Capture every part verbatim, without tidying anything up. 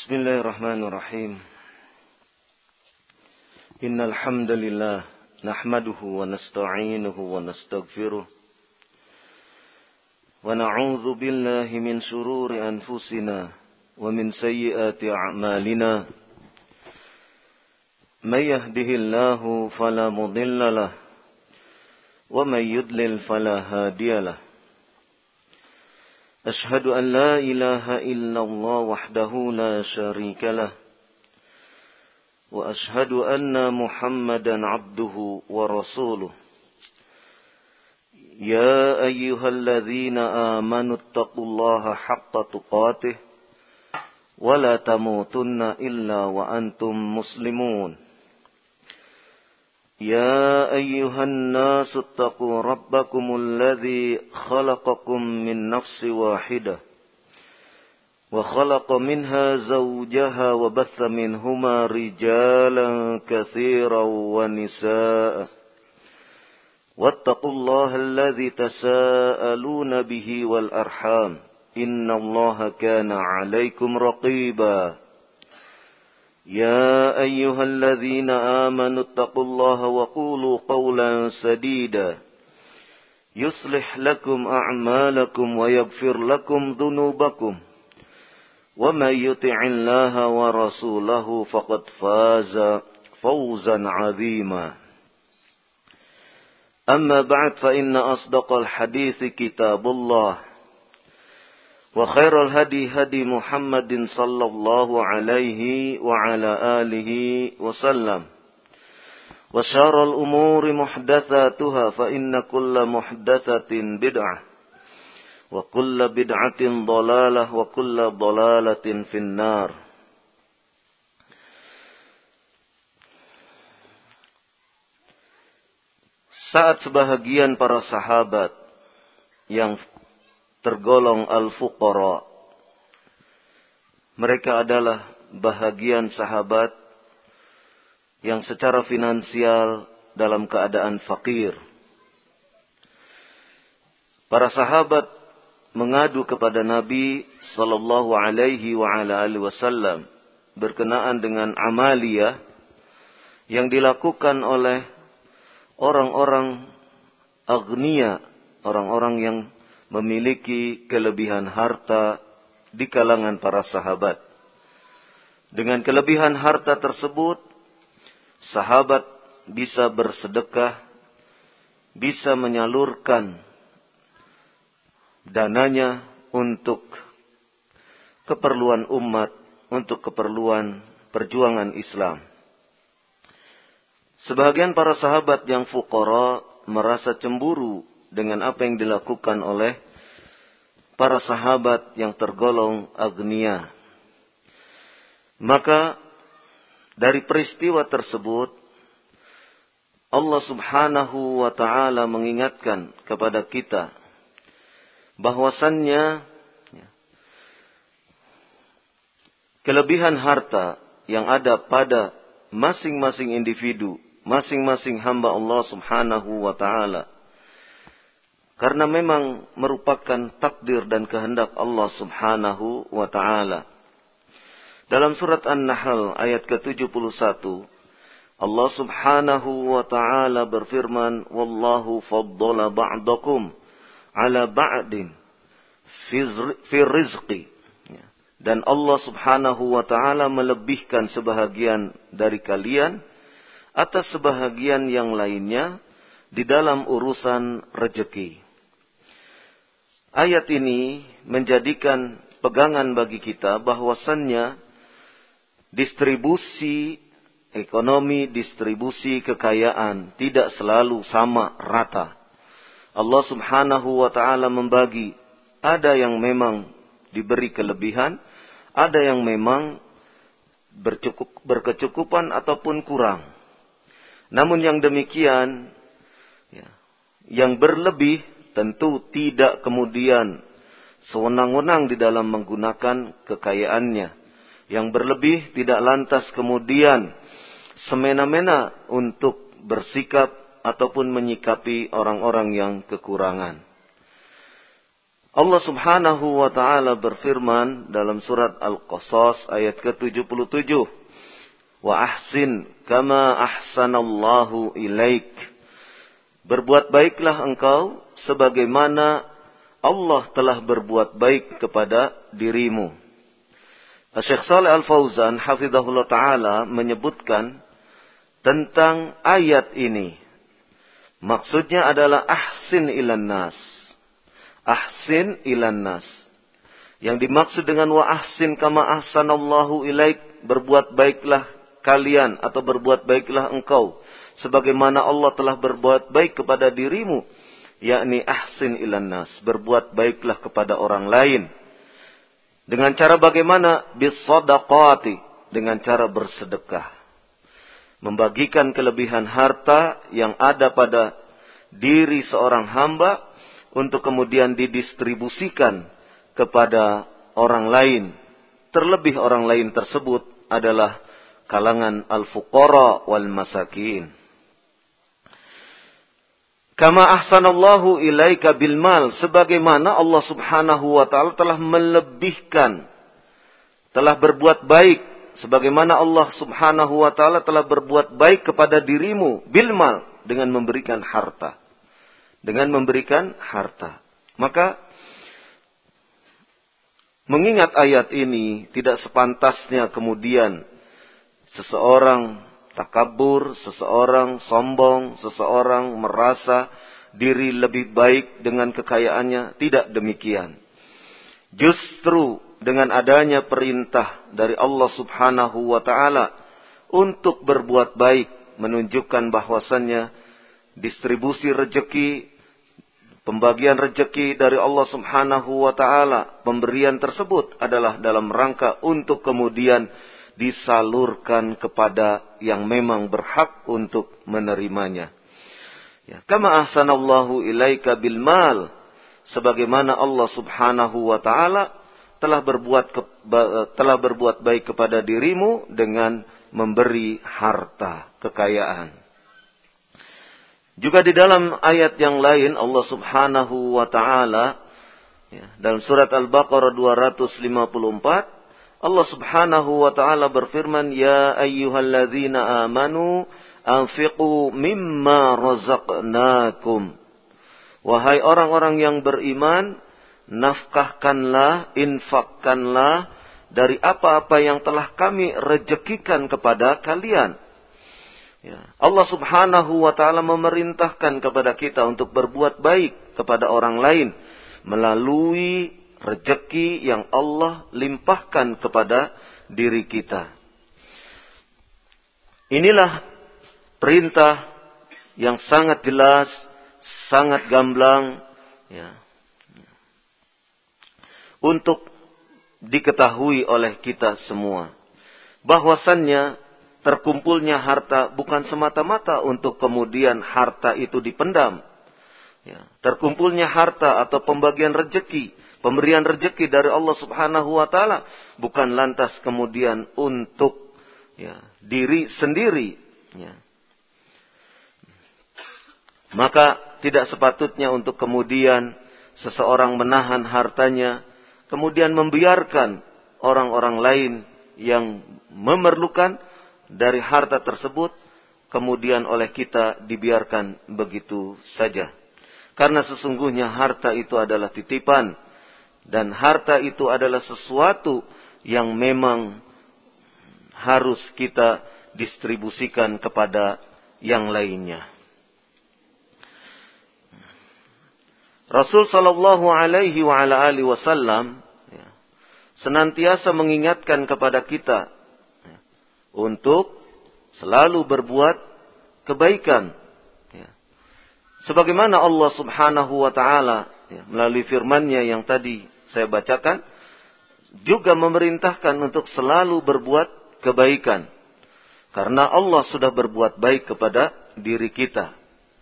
Bismillahirrahmanirrahim. Innal hamdalillah nahmaduhu wa nasta'inuhu wa nastaghfiruh wa na'udzu billahi min shururi anfusina wa min sayyiati a'malina. May yahdihillahu fala mudilla lahu wa may yudlil fala hadiya lahu. أشهد أن لا إله إلا الله وحده لا شريك له وأشهد أن محمدا عبده ورسوله يا أيها الذين آمنوا اتقوا الله حق تقاته ولا تموتن إلا وأنتم مسلمون يا أيها الناس اتقوا ربكم الذي خلقكم من نفس واحدة وخلق منها زوجها وبث منهما رجالا كثيرا ونساء واتقوا الله الذي تساءلون به والأرحام إن الله كان عليكم رقيبا يا أيها الذين آمنوا اتقوا الله وقولوا قولا سديدا يصلح لكم أعمالكم ويغفر لكم ذنوبكم ومن يطع الله ورسوله فقد فاز فوزا عظيما أما بعد فإن أصدق الحديث كتاب الله وخير الهدي هدي محمد صلى الله عليه وعلى آله وسلم وشر الأمور محدثاتها فإن كل محدثة بدعة وكل بدعة ضلالة وكل ضلالة في النار. Saat sebahagian para sahabat yang tergolong al-fuqara, mereka adalah bahagian sahabat yang secara finansial dalam keadaan fakir. Para sahabat mengadu kepada Nabi sallallahu alaihi wa ala alihi wasallam berkenaan dengan amaliyah yang dilakukan oleh orang-orang agniya, orang-orang yang memiliki kelebihan harta di kalangan para sahabat. Dengan kelebihan harta tersebut, sahabat bisa bersedekah, bisa menyalurkan dananya untuk keperluan umat, untuk keperluan perjuangan Islam. Sebagian para sahabat yang fuqara merasa cemburu dengan apa yang dilakukan oleh para sahabat yang tergolong agniya. Maka dari peristiwa tersebut Allah subhanahu wa ta'ala mengingatkan kepada kita bahwasannya kelebihan harta yang ada pada masing-masing individu, masing-masing hamba Allah subhanahu wa ta'ala, karena memang merupakan takdir dan kehendak Allah subhanahu wa ta'ala. Dalam surat An-Nahl ayat ke tujuh puluh satu, Allah subhanahu wa ta'ala berfirman, Wallahu faddala ba'dakum ala ba'din fi rizqi. Dan Allah subhanahu wa ta'ala melebihkan sebahagian dari kalian atas sebahagian yang lainnya di dalam urusan rejeki. Ayat ini menjadikan pegangan bagi kita bahwasannya distribusi ekonomi, distribusi kekayaan tidak selalu sama rata. Allah subhanahu wa ta'ala membagi. Ada yang memang diberi kelebihan, ada yang memang bercukup, berkecukupan ataupun kurang. Namun yang demikian, ya, yang berlebih tentu tidak kemudian sewenang-wenang di dalam menggunakan kekayaannya. Yang berlebih tidak lantas kemudian semena-mena untuk bersikap ataupun menyikapi orang-orang yang kekurangan. Allah Subhanahu wa taala berfirman dalam surat Al-Qasas ayat ke tujuh puluh tujuh, "Wa ahsin kama ahsanallahu ilaik." Berbuat baiklah engkau sebagaimana Allah telah berbuat baik kepada dirimu. Syekh Shalih Al-Fauzan hafizahullah taala menyebutkan tentang ayat ini. Maksudnya adalah ahsin ilan nas. Ahsin ilan nas. Yang dimaksud dengan wa ahsin kama ahsanallahu ilaik, berbuat baiklah kalian atau berbuat baiklah engkau sebagaimana Allah telah berbuat baik kepada dirimu, yakni ahsin ilan nas, berbuat baiklah kepada orang lain. Dengan cara bagaimana? Bisadaqati, dengan cara bersedekah. Membagikan kelebihan harta yang ada pada diri seorang hamba untuk kemudian didistribusikan kepada orang lain. Terlebih orang lain tersebut adalah kalangan al-fuqara wal masakin. Kama ahsanallahu ilaika bil mal, sebagaimana Allah Subhanahu wa taala telah melebihkan, telah berbuat baik, sebagaimana Allah Subhanahu wa taala telah berbuat baik kepada dirimu bil mal, dengan memberikan harta. Dengan memberikan harta. Maka mengingat ayat ini, tidak sepantasnya kemudian seseorang takabur, seseorang sombong, seseorang merasa diri lebih baik dengan kekayaannya. Tidak demikian. Justru dengan adanya perintah dari Allah Subhanahu wa taala untuk berbuat baik, menunjukkan bahwasannya distribusi rejeki, pembagian rejeki dari Allah Subhanahu wa taala, pemberian tersebut adalah dalam rangka untuk kemudian disalurkan kepada yang memang berhak untuk menerimanya. Ya, kama ahsanallahu ilaika bil mal, sebagaimana Allah Subhanahu wa taala telah berbuat ke, telah berbuat baik kepada dirimu dengan memberi harta, kekayaan. Juga di dalam ayat yang lain Allah Subhanahu wa taala, ya, dalam surat Al-Baqarah dua ratus lima puluh empat, Allah Subhanahu wa taala berfirman, "Ya ayyuhalladzina amanu anfiqu mimma razaqnakum." Wahai orang-orang yang beriman, nafkahkanlah, infakkanlah dari apa-apa yang telah kami rezekikan kepada kalian. Ya. Allah Subhanahu wa taala memerintahkan kepada kita untuk berbuat baik kepada orang lain melalui rezeki yang Allah limpahkan kepada diri kita. Inilah perintah yang sangat jelas, sangat gamblang, ya, untuk diketahui oleh kita semua. Bahwasannya terkumpulnya harta bukan semata-mata untuk kemudian harta itu dipendam. Ya, terkumpulnya harta atau pembagian rejeki, pemberian rejeki dari Allah Subhanahu wa taala bukan lantas kemudian untuk, ya, diri sendiri. Ya. Maka tidak sepatutnya untuk kemudian seseorang menahan hartanya, kemudian membiarkan orang-orang lain yang memerlukan dari harta tersebut, kemudian oleh kita dibiarkan begitu saja. Karena sesungguhnya harta itu adalah titipan, dan harta itu adalah sesuatu yang memang harus kita distribusikan kepada yang lainnya. Rasul sallallahu alaihi wa ala alihi wasallam ya, senantiasa mengingatkan kepada kita untuk selalu berbuat kebaikan. Ya. Sebagaimana Allah Subhanahu wa taala, ya, melalui firman-Nya yang tadi saya bacakan, juga memerintahkan untuk selalu berbuat kebaikan. Karena Allah sudah berbuat baik kepada diri kita.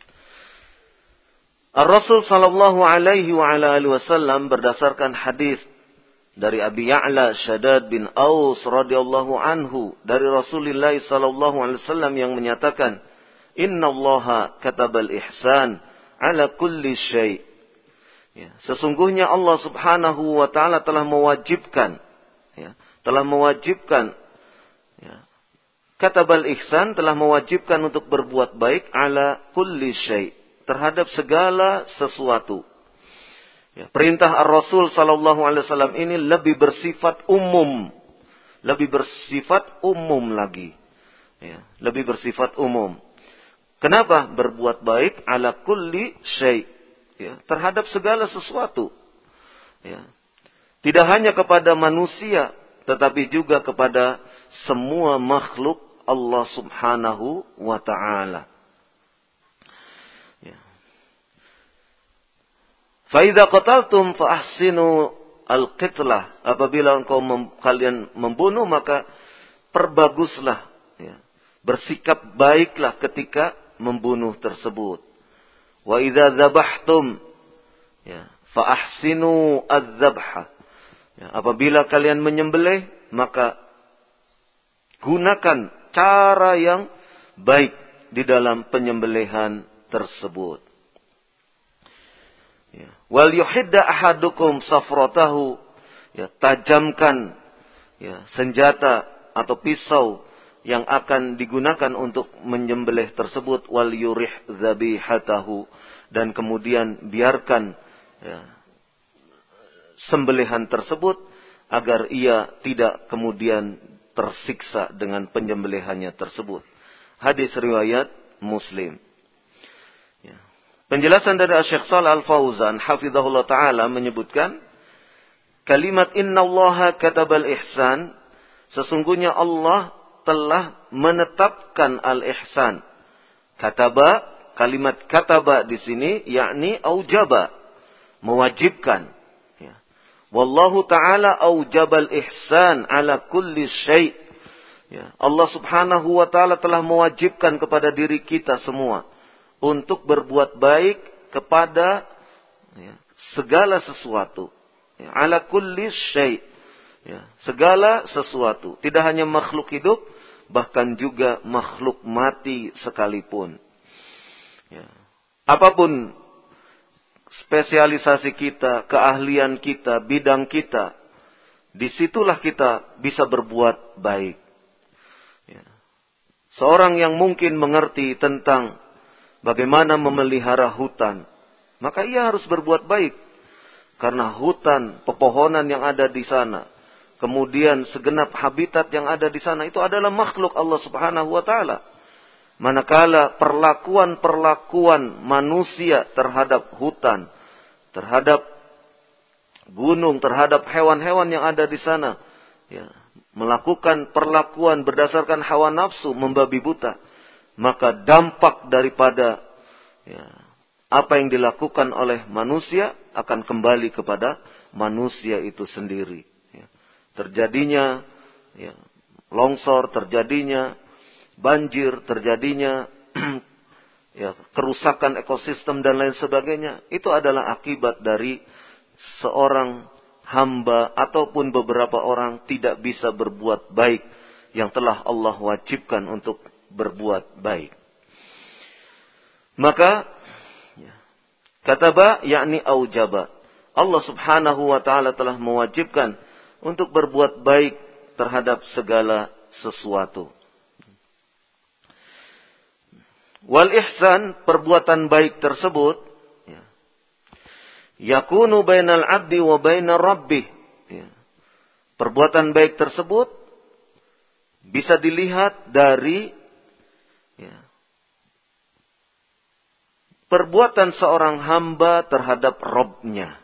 Ar-Rasul sallallahu alaihi wa ala alihi wasallam berdasarkan hadis dari Abi Ya'la Shaddad bin Aus radhiyallahu anhu dari Rasulullah sallallahu alaihi wasallam yang menyatakan, "Innallaha katabal ihsan ala kulli syai'." Ya, sesungguhnya Allah Subhanahu wa taala telah mewajibkan, ya, telah mewajibkan, ya, katabal ihsan telah mewajibkan untuk berbuat baik ala kulli syai', terhadap segala sesuatu. Ya, perintah Ar-Rasul sallallahu alaihi wasallam ini lebih bersifat umum, lebih bersifat umum lagi. Ya, lebih bersifat umum. Kenapa? Berbuat baik ala kulli syai'. Ya, terhadap segala sesuatu. Ya. Tidak hanya kepada manusia, tetapi juga kepada semua makhluk Allah Subhanahu wa ta'ala. Ya. Fa idza qataltum fa ahsinu al-qitlah. Apabila engkau mem, kalian membunuh, maka perbaguslah, ya. Bersikap baiklah ketika membunuh tersebut. Wa idza dzabhtum, ya, fa ahsinu adz-dzabha. Ya, apabila kalian menyembelih, maka gunakan cara yang baik di dalam penyembelihan tersebut. Ya, wal yuhidda ahadukum safratahu, ya, tajamkan, ya, senjata atau pisau yang akan digunakan untuk menyembelih tersebut, wal yurih dzabihatahu, dan kemudian biarkan, ya, sembelihan tersebut agar ia tidak kemudian tersiksa dengan penyembelihannya tersebut. Hadis riwayat Muslim. Ya. Penjelasan dari Syekh Shalih Al-Fauzan hafizahullah taala menyebutkan kalimat innallaha katabal ihsan, sesungguhnya Allah telah menetapkan al-ihsan. Kataba, kalimat kataba di sini yakni aujaba, mewajibkan. Ya. Wallahu ta'ala aujabal ihsan ala kulli syai'. Ya. Allah Subhanahu wa ta'ala telah mewajibkan kepada diri kita semua untuk berbuat baik kepada, ya, segala sesuatu. Ya. Ala kulli syai'. Ya, segala sesuatu, tidak hanya makhluk hidup, bahkan juga makhluk mati sekalipun. Ya. Apapun spesialisasi kita, keahlian kita, bidang kita, disitulah kita bisa berbuat baik. Ya. Seorang yang mungkin mengerti tentang bagaimana memelihara hutan, maka ia harus berbuat baik. Karena hutan, pepohonan yang ada di sana, kemudian segenap habitat yang ada di sana, itu adalah makhluk Allah Subhanahu wa ta'ala. Manakala perlakuan-perlakuan manusia terhadap hutan, terhadap gunung, terhadap hewan-hewan yang ada di sana, ya, melakukan perlakuan berdasarkan hawa nafsu, membabi buta, maka dampak daripada, ya, apa yang dilakukan oleh manusia akan kembali kepada manusia itu sendiri. Terjadinya, ya, longsor, terjadinya banjir, terjadinya ya, kerusakan ekosistem dan lain sebagainya, itu adalah akibat dari seorang hamba ataupun beberapa orang tidak bisa berbuat baik yang telah Allah wajibkan untuk berbuat baik. Maka, ya, kataba yakni aujaba, Allah Subhanahu wa ta'ala telah mewajibkan untuk berbuat baik terhadap segala sesuatu. Wal ihsan, perbuatan baik tersebut, ya, yakunu bainal abdi wa bainar rabbih. Ya. Perbuatan baik tersebut bisa dilihat dari, ya, perbuatan seorang hamba terhadap Rabb-nya.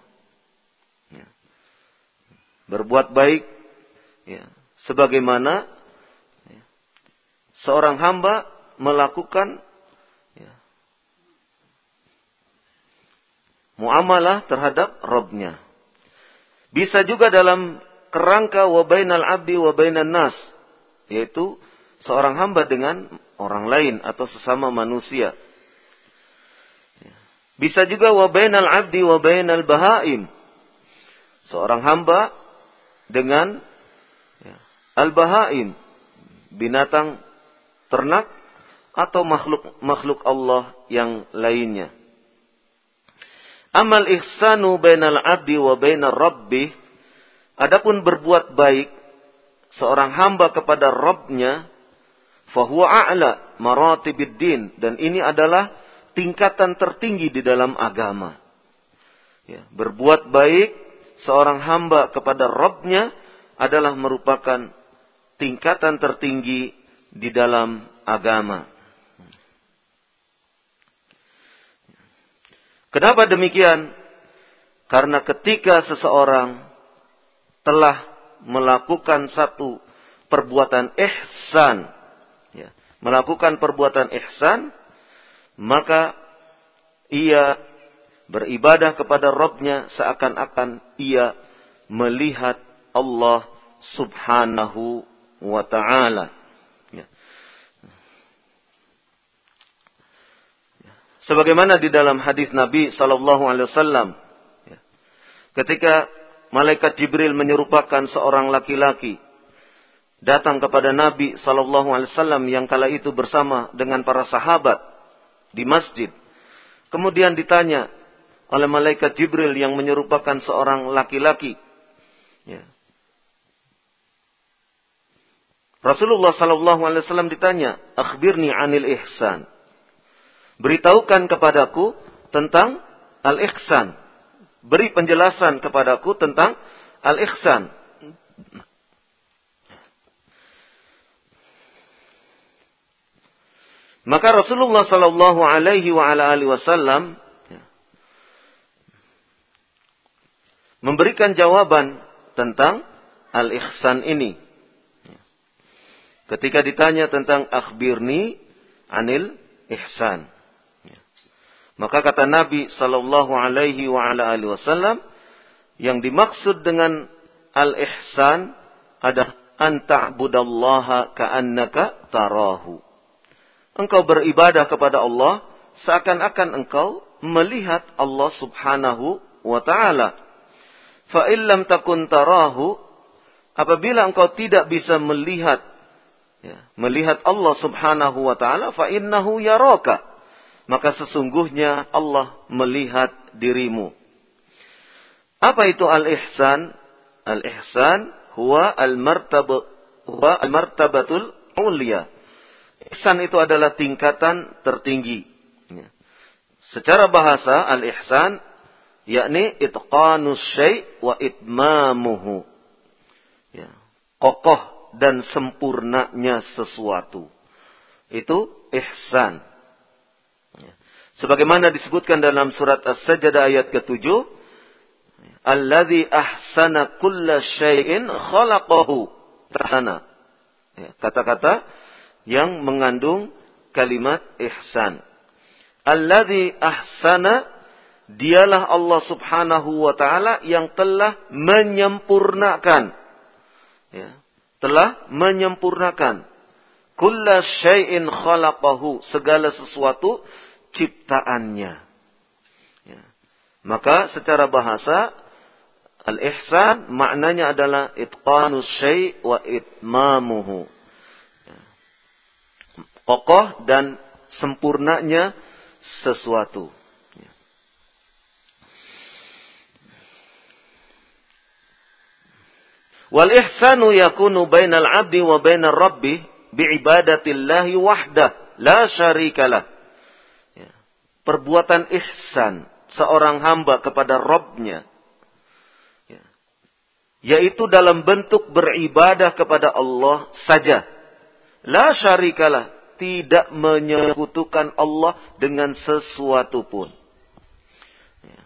Berbuat baik, ya, sebagaimana, ya, seorang hamba melakukan, ya, muamalah terhadap Rabb-nya. Bisa juga dalam kerangka wa bainal abdi wa bainan nas, yaitu seorang hamba dengan orang lain atau sesama manusia. Bisa juga wa bainal abdi wa bainal bahaim, seorang hamba dengan, ya, al-bahaim, binatang ternak atau makhluk makhluk Allah yang lainnya. Amal ihsanu bainal abdi wa bainar rabbih, adapun berbuat baik seorang hamba kepada Rabbnya, fahuwa a'la maratibid din, dan ini adalah tingkatan tertinggi di dalam agama. Ya, berbuat baik seorang hamba kepada Rabbnya adalah merupakan tingkatan tertinggi di dalam agama. Kenapa demikian? Karena ketika seseorang telah melakukan satu perbuatan ihsan, ya, melakukan perbuatan ihsan, maka ia beribadah kepada Rabbnya seakan-akan ia melihat Allah subhanahu wa ta'ala. Ya. Sebagaimana di dalam hadis Nabi sallallahu alaihi wasallam, ya, ketika malaikat Jibril menyerupakan seorang laki-laki datang kepada Nabi sallallahu alaihi wasallam yang kala itu bersama dengan para sahabat di masjid. Kemudian ditanya oleh malaikat Jibril yang menyerupakan seorang laki-laki, ya. Rasulullah sallallahu alaihi wasallam ditanya, "Akhbirni 'anil ihsan." Beritahukan kepadaku tentang al-ihsan. Beri penjelasan kepadaku tentang al-ihsan. Maka Rasulullah sallallahu alaihi wa ala alihi wasallam memberikan jawaban tentang al-ihsan ini. Ketika ditanya tentang akhbirni anil ihsan, maka kata Nabi sallallahu alaihi wa ala alihi wasallam, yang dimaksud dengan al-ihsan adalah an ta'budallaha ka'annaka tarahu. Engkau beribadah kepada Allah seakan-akan engkau melihat Allah subhanahu wa ta'ala. Fa illam takun tarahu, apabila engkau tidak bisa melihat, ya, melihat Allah subhanahu wa ta'ala, fa innahu yaraka, maka sesungguhnya Allah melihat dirimu. Apa itu al-ihsan? Al-ihsan huwa al-martab huwa al-martabatul ulya. Ihsan itu adalah tingkatan tertinggi. Ya. Secara bahasa al-ihsan yakni itqanus syai' wa itmamuhu. Ya. Kokoh dan sempurnanya sesuatu. Itu ihsan. Sebagaimana disebutkan dalam surat As-Sajdah ayat ketujuh, alladzi ahsana kulla syai'in khalaqahu. Tahsana. Ya, kata-kata yang mengandung kalimat ihsan. Alladzi ahsana, dialah Allah subhanahu wa ta'ala yang telah menyempurnakan. Ya, telah menyempurnakan. Kulla syai'in khalaqahu, segala sesuatu ciptaannya. Ya. Maka secara bahasa al-ihsan maknanya adalah itqanus syai' wa itmamuhu. Ya. Kokoh dan sempurnanya sesuatu. Ya. Wal ihsanu yakunu bainal 'abdi wa bainar rabbih bi'ibadatillahi wahdah la syarikalah. Perbuatan ihsan seorang hamba kepada Rabbnya, ya, yaitu dalam bentuk beribadah kepada Allah saja. La syarikalah, tidak menyekutukan Allah dengan sesuatu pun. Ya.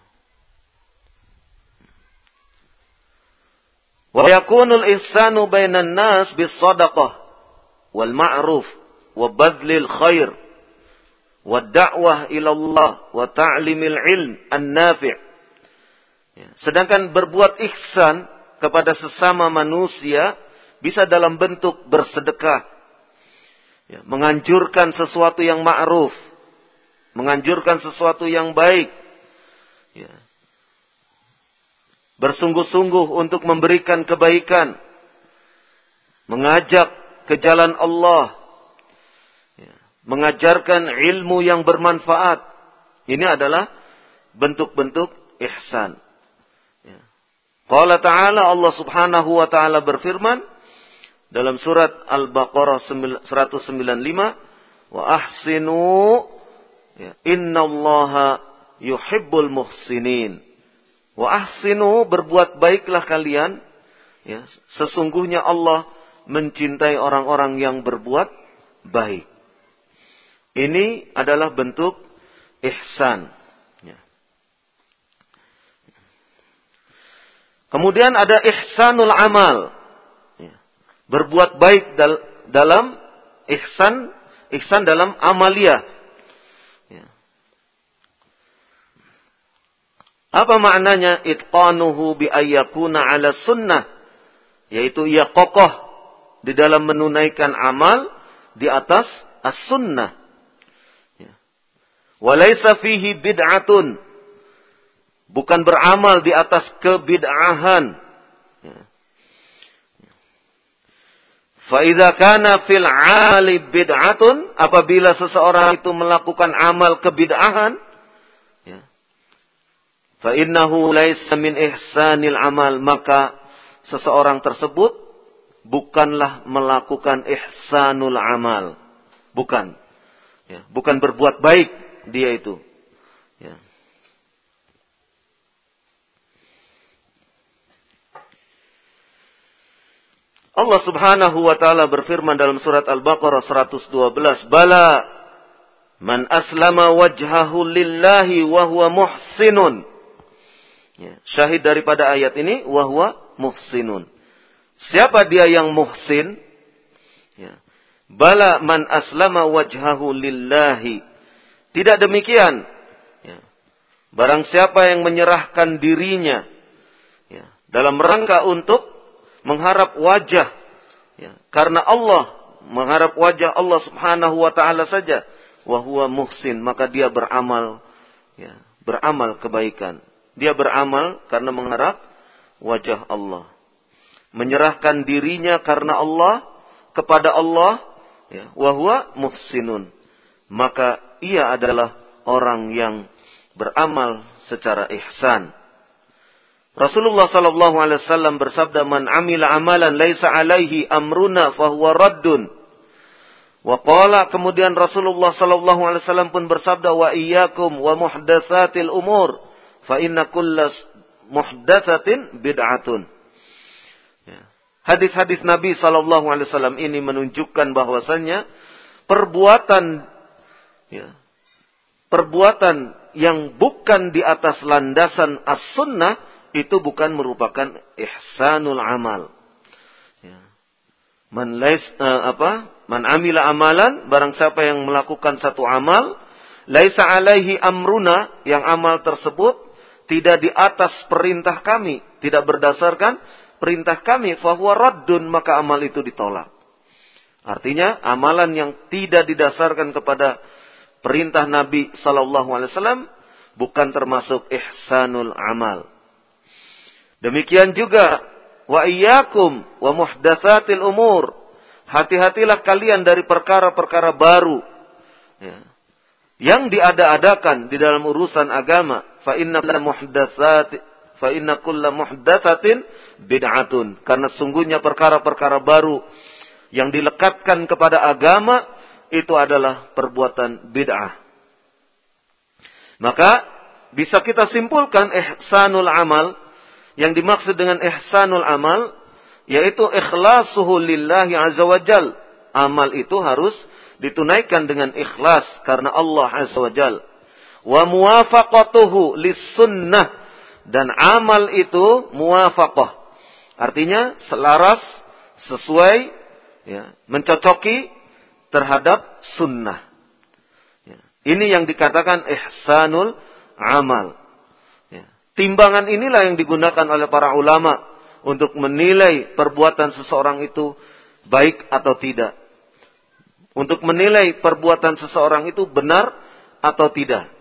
Wa yakunul ihsanu bainan nas bis shadaqah wal ma'ruf wa badlil khair wa da'wah ila Allah wa ta'limil ilm an-nafi'. Sedangkan berbuat ihsan kepada sesama manusia bisa dalam bentuk bersedekah, ya, menganjurkan sesuatu yang ma'ruf, menganjurkan sesuatu yang baik, ya, bersungguh-sungguh untuk memberikan kebaikan, mengajak ke jalan Allah, mengajarkan ilmu yang bermanfaat. Ini adalah bentuk-bentuk ihsan. Ya. Qala ta'ala, Allah subhanahu wa ta'ala berfirman dalam surat Al-Baqarah seratus sembilan puluh lima, wa ahsinu ya, innallaha yuhibbul muhsinin. Wa ahsinu, berbuat baiklah kalian, ya, sesungguhnya Allah mencintai orang-orang yang berbuat baik. Ini adalah bentuk ihsan. Ya. Kemudian ada ihsanul amal. Ya. Berbuat baik dal- dalam ihsan, ihsan dalam amaliyah. Ya. Apa maknanya? Itqanuhu bi ayyakuna ala sunnah. Yaitu ia kokoh di dalam menunaikan amal di atas as-sunnah. Ya. Walaysa fihi bid'atun. Bukan beramal di atas kebid'ahan. Ya. Fa idza kana fil 'ali bid'atun, apabila seseorang itu melakukan amal kebid'ahan, ya, fa innahu laisa min ihsanil amal, maka seseorang tersebut bukanlah melakukan ihsanul amal. Bukan. Ya, bukan berbuat baik dia itu. Ya. Allah subhanahu wa ta'ala berfirman dalam surat Al-Baqarah seratus dua belas, Bala man aslama wajhahu lillahi wa huwa muhsinun. Ya, syahid daripada ayat ini, wa huwa muhsinun. Siapa dia yang muhsin? Ya. Bala man aslama wajhahu lillahi. Tidak demikian. Ya. Barang siapa yang menyerahkan dirinya, ya, dalam rangka untuk mengharap wajah, ya, karena Allah, mengharap wajah Allah subhanahu wa ta'ala saja, wa huwa muhsin, maka dia beramal, ya, beramal kebaikan. Dia beramal karena mengharap wajah Allah. Menyerahkan dirinya karena Allah, kepada Allah, ya, wa huwa muhsinun, maka ia adalah orang yang beramal secara ihsan. Rasulullah sallallahu alaihi wasallam bersabda, "Man 'amila amalan laisa 'alaihi amruna fahuwa raddun." Wa qala, kemudian Rasulullah sallallahu alaihi wasallam pun bersabda, "Wa iyyakum wa muhdatsatil umur, fa inna kullas muhdatsatin bid'atun." Ya. Hadis-hadis Nabi sallallahu alaihi wasallam ini menunjukkan bahwasannya perbuatan, ya, perbuatan yang bukan di atas landasan as-sunnah itu bukan merupakan ihsanul amal. Ya. Man lais uh, apa? Man amila amalan, barang siapa yang melakukan satu amal, laisa alaihi amruna, yang amal tersebut tidak di atas perintah kami, tidak berdasarkan perintah kami, fahuwa raddun, maka amal itu ditolak. Artinya amalan yang tidak didasarkan kepada perintah Nabi sallallahu alaihi wasallam bukan termasuk ihsanul amal. Demikian juga wa iyyakum wa muhdatsatil umur. Hati-hatilah kalian dari perkara-perkara baru, ya, yang diada-adakan di dalam urusan agama. Fa inna muhdatsat fa inna kulla muhdatsatin bid'atun. Karena sungguhnya perkara-perkara baru yang dilekatkan kepada agama itu adalah perbuatan bid'ah. Maka bisa kita simpulkan ihsanul amal, yang dimaksud dengan ihsanul amal, yaitu ikhlasuhu lillahi azza wa jal. Amal itu harus ditunaikan dengan ikhlas karena Allah azza wa jal. Wa muwafaqatuhu lis-sunnah, dan amal itu muwafaqah. Artinya selaras, sesuai, ya, mencocoki terhadap sunnah. Ya. Ini yang dikatakan ihsanul amal. Timbangan inilah yang digunakan oleh para ulama untuk menilai perbuatan seseorang itu baik atau tidak. Untuk menilai perbuatan seseorang itu benar atau tidak.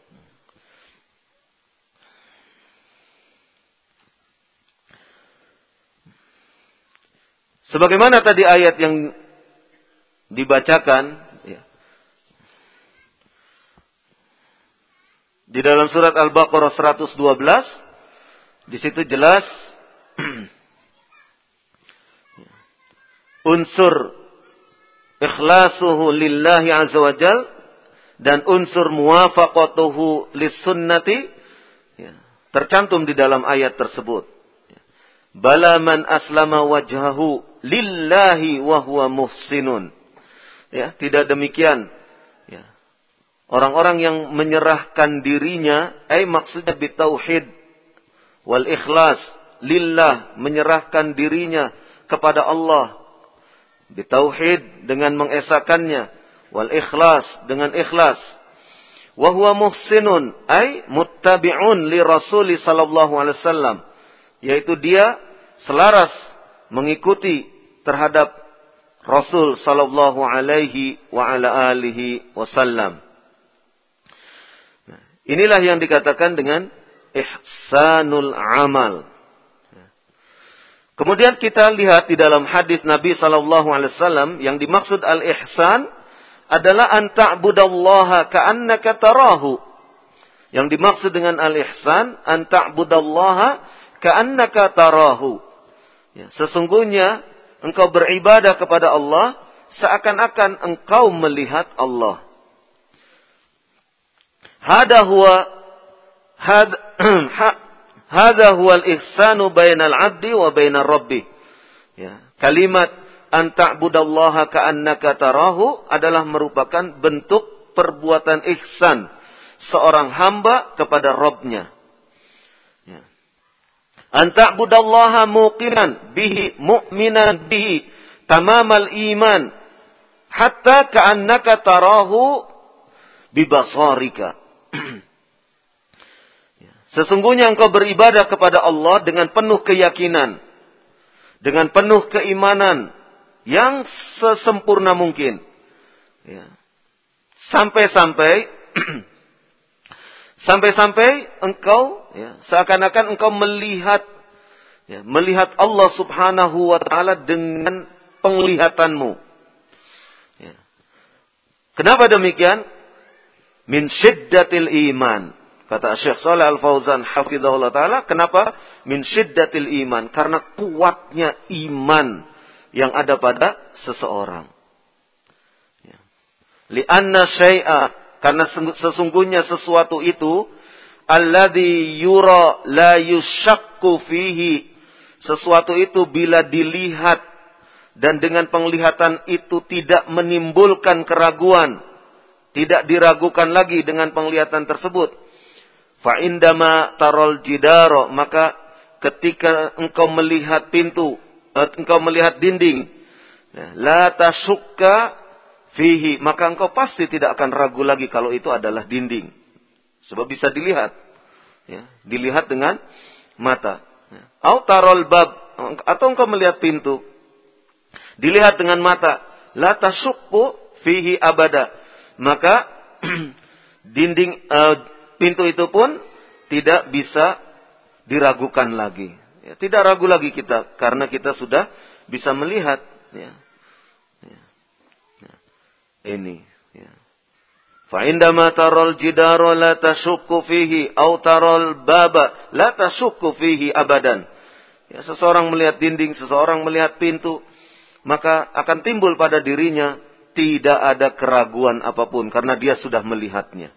Sebagaimana tadi ayat yang dibacakan, ya, Di dalam surat Al-Baqarah seratus dua belas, di situ jelas unsur ikhlasuhu lillahi azza wa jal dan unsur muwafaqatuhu lis-sunnati ya, tercantum di dalam ayat tersebut. Bala man aslama wajhahu lillahi wa huwa muhsinun. Ya, tidak demikian. Ya. Orang-orang yang menyerahkan dirinya, ay maksudnya bitauhid wal ikhlas lillah, menyerahkan dirinya kepada Allah. Bitauhid dengan mengesakannya, wal ikhlas dengan ikhlas. Wa huwa muhsinun ay muttabi'un li Rasul sallallahu alaihi wasallam, yaitu dia selaras mengikuti terhadap Rasul sallallahu alaihi wa ala alihi wasallam. Nah, inilah yang dikatakan dengan ihsanul amal. Kemudian kita lihat di dalam hadis Nabi sallallahu alaihi wasallam yang dimaksud al-ihsan adalah an ta'budallaha ka'annaka tarahu. Yang dimaksud dengan al-ihsan an ta'budallaha ka'annaka tarahu. Ya, sesungguhnya engkau beribadah kepada Allah seakan-akan engkau melihat Allah. Hada huwa had Hadza huwal ihsanu bainal 'abdi wa bainar rabbih. Ya, kalimat an ta'budallaha ka'annaka tarahu adalah merupakan bentuk perbuatan ihsan seorang hamba kepada Rabb-nya. Ya. An ta'budallaha muqinan bihi mu'minan bihi tamamal iman hatta ka'annaka tarahu bibasarika. Sesungguhnya engkau beribadah kepada Allah dengan penuh keyakinan, dengan penuh keimanan yang sesempurna mungkin. Ya. Sampai-sampai, sampai-sampai engkau, ya, seakan-akan engkau melihat, ya, melihat Allah Subhanahu wa Ta'ala dengan penglihatanmu. Ya. Kenapa demikian? Min syiddatil iman. Kata Syekh Shalih Al-Fauzan hafizahullah ta'ala, kenapa? Min syiddatil iman. Karena kuatnya iman yang ada pada seseorang. Ya. Lianna syai'a, karena sesungguhnya sesuatu itu, alladhi yura la yushakku fihi. Sesuatu itu bila dilihat, dan dengan penglihatan itu tidak menimbulkan keraguan. Tidak diragukan lagi dengan penglihatan tersebut. Fa'indama tarol jidaro, maka ketika engkau melihat pintu, engkau melihat dinding, la tasukka fihi, maka engkau pasti tidak akan ragu lagi kalau itu adalah dinding. Sebab bisa dilihat. Ya, dilihat dengan mata. Au tarol bab, atau engkau melihat pintu, dilihat dengan mata, la tasukku fihi abada, maka dinding uh, pintu itu pun tidak bisa diragukan lagi. Ya, tidak ragu lagi kita karena kita sudah bisa melihat. Ya. Ya. Ya. Ini. Ya. Fa indama taral jidara la tashukku fihi, au taral baba la tashukku fihi abadan. Ya, seseorang melihat dinding, seseorang melihat pintu, maka akan timbul pada dirinya tidak ada keraguan apapun karena dia sudah melihatnya.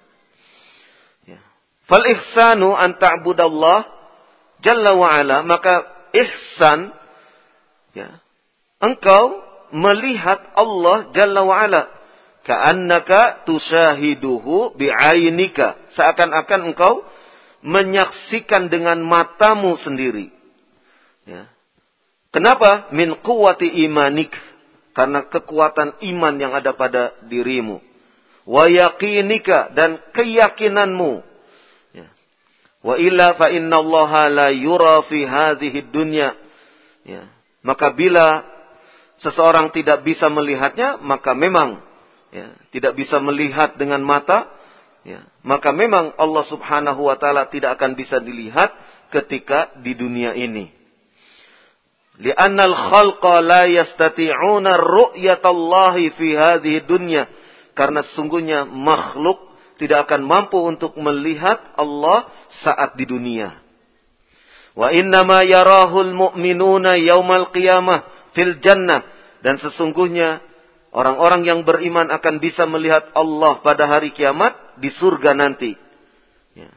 Fal ihsanu an ta'budallah jalla wa ala, maka ihsan, ya, engkau melihat Allah jalla wa ala ka'annaka tusyahiduhu bi'ainika, seakan-akan engkau menyaksikan dengan matamu sendiri. Ya. Kenapa? Min quwwati imanik, karena kekuatan iman yang ada pada dirimu. Wa yaqinika, dan keyakinanmu. Wa illa fa innallaha la yura fi hadhihi dunya. Ya. Maka bila seseorang tidak bisa melihatnya, maka memang, ya, tidak bisa melihat dengan mata, ya, maka memang Allah Subhanahu wa taala tidak akan bisa dilihat ketika di dunia ini. Li'annal khalqa la yastati'una ru'yatallahi fi hadhihi dunya. Karena sesungguhnya makhluk tidak akan mampu untuk melihat Allah saat di dunia. Wa innama yarahul mu'minuna yaumal qiyamah fil jannah. Dan sesungguhnya orang-orang yang beriman akan bisa melihat Allah pada hari kiamat di surga nanti. Ya.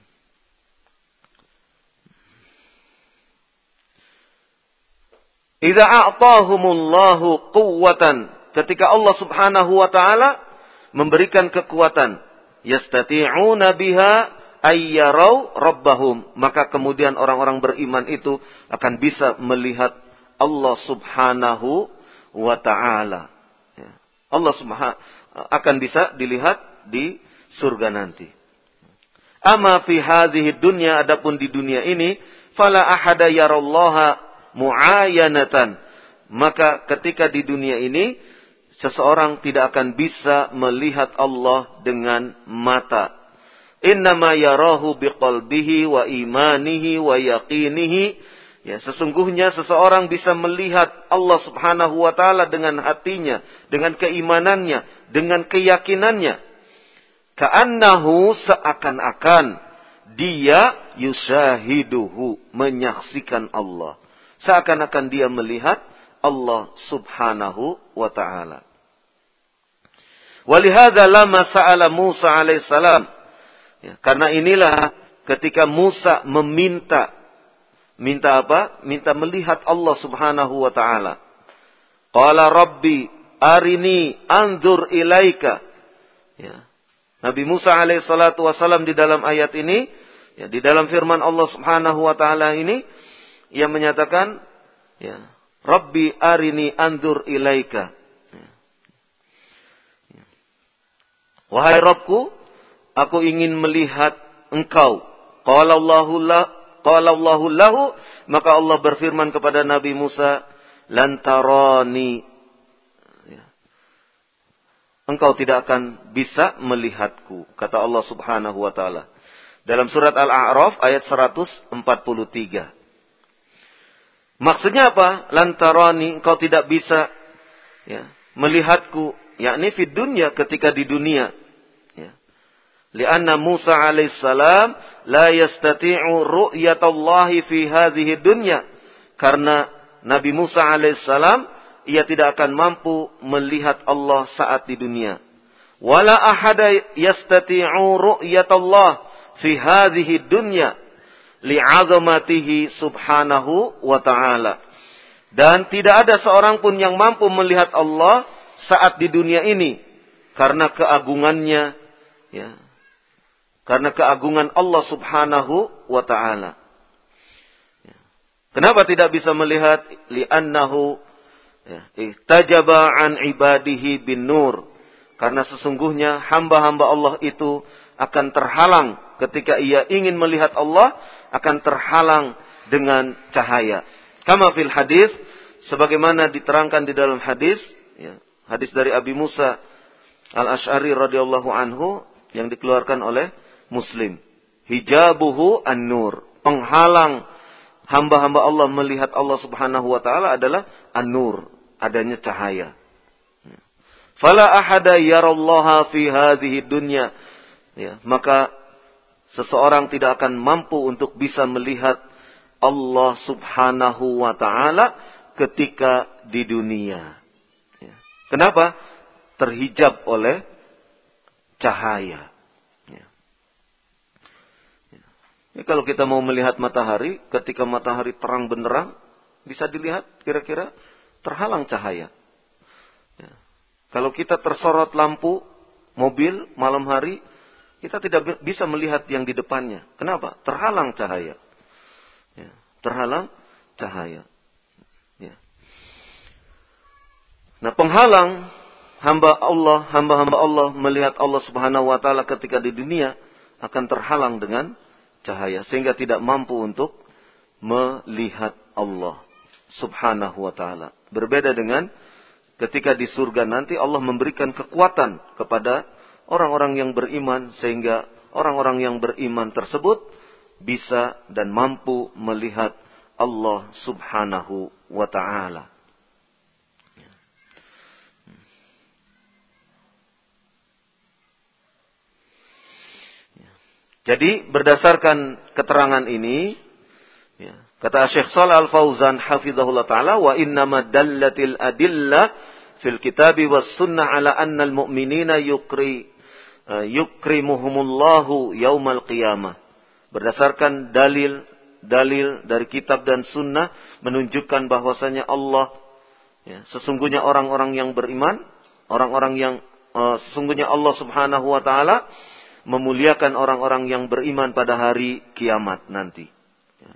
Idza a'tahumullahu quwwatan, ketika Allah Subhanahu wa taala memberikan kekuatan, yastati'una biha ayyarau rabbahum, maka kemudian orang-orang beriman itu akan bisa melihat Allah Subhanahu wa ta'ala. Ya. Allah Subhanahu akan bisa dilihat di surga nanti. Amma fi hadhihi dunya, adapun di dunia ini, fala ahada yarallaha mu'ayanatan, maka ketika di dunia ini seseorang tidak akan bisa melihat Allah dengan mata. Innama yarahu biqalbihi wa imanihi wa yaqinihi. Ya, sesungguhnya seseorang bisa melihat Allah Subhanahu wa taala dengan hatinya, dengan keimanannya, dengan keyakinannya. Ka'annahu, seakan-akan dia yushahiduhu, menyaksikan Allah. Seakan-akan dia melihat Allah Subhanahu wa taala. Walihada lama sa'ala Musa alaihissalam. Ya, karena inilah ketika Musa meminta, minta apa? Minta melihat Allah Subhanahu wa taala. Qala Rabbi arini anzur ilaika. Ya. Nabi Musa alaihissalatu wassalam di dalam ayat ini, ya, di dalam firman Allah Subhanahu wa taala ini, ia menyatakan, ya, Rabbi arini anzur ilaika. Ya. Ya. Wahai Rabbku, aku ingin melihat engkau. Qala Allahu la, qala Allahu lahu, maka Allah berfirman kepada Nabi Musa, lan tarani. Ya. Engkau tidak akan bisa melihatku, kata Allah Subhanahu wa taala. Dalam surat Al-A'raf ayat seratus empat puluh tiga. Maksudnya apa? Lan tarani, engkau tidak bisa, ya, melihatku, yakni fid dunya, ketika di dunia. Lianna Musa alaihissalam la yastati'u ru'yatallahi fi hadhihi dunya. Karena Nabi Musa alaihissalam, ia tidak akan mampu melihat Allah saat di dunia. Wala ahada yastati'u ru'yatallah fi hadhihi dunya li'azamatihi subhanahu wa ta'ala. Dan tidak ada seorang pun yang mampu melihat Allah saat di dunia ini karena keagungannya, ya. Karena keagungan Allah Subhanahu wa ta'ala. Kenapa tidak bisa melihat? Li'annahu ihtajaba an ibadihi bin nur. Karena sesungguhnya hamba-hamba Allah itu akan terhalang ketika ia ingin melihat Allah, akan terhalang dengan cahaya. Kama fil hadis, sebagaimana diterangkan di dalam hadis, ya, hadis dari Abi Musa Al-Asy'ari radhiyallahu anhu yang dikeluarkan oleh Muslim. Hijabuhu an-nur. Penghalang hamba-hamba Allah melihat Allah Subhanahu wa taala adalah an-nur, adanya cahaya. Fala ahada yarallaha fi hadhihi dunya. Ya, maka seseorang tidak akan mampu untuk bisa melihat Allah Subhanahu wa taala ketika di dunia. Ya. Kenapa? Terhijab oleh cahaya. Ya, kalau kita mau melihat matahari, ketika matahari terang benderang, bisa dilihat kira-kira terhalang cahaya. Ya. Kalau kita tersorot lampu mobil malam hari, kita tidak bisa melihat yang di depannya. Kenapa? Terhalang cahaya. Ya. Terhalang cahaya. Ya. Nah, penghalang hamba Allah, hamba-hamba Allah melihat Allah Subhanahu wa taala ketika di dunia akan terhalang dengan cahaya, sehingga tidak mampu untuk melihat Allah Subhanahu wa taala. Berbeda dengan ketika di surga nanti Allah memberikan kekuatan kepada orang-orang yang beriman, sehingga orang-orang yang beriman tersebut bisa dan mampu melihat Allah Subhanahu wa taala. Jadi berdasarkan keterangan ini, ya, kata Syekh Shalih Al-Fauzan hafizahullah taala, wa innama dallatil adillah fil kitabi was sunnah ala anna al-mu'minina yukri uh, yukrimuhumullahu yaumal qiyamah. Berdasarkan dalil dalil dari kitab dan sunnah menunjukkan bahwasanya Allah, ya, sesungguhnya orang-orang yang beriman, orang-orang yang uh, sesungguhnya Allah Subhanahu wa taala memuliakan orang-orang yang beriman pada hari kiamat nanti. Ya.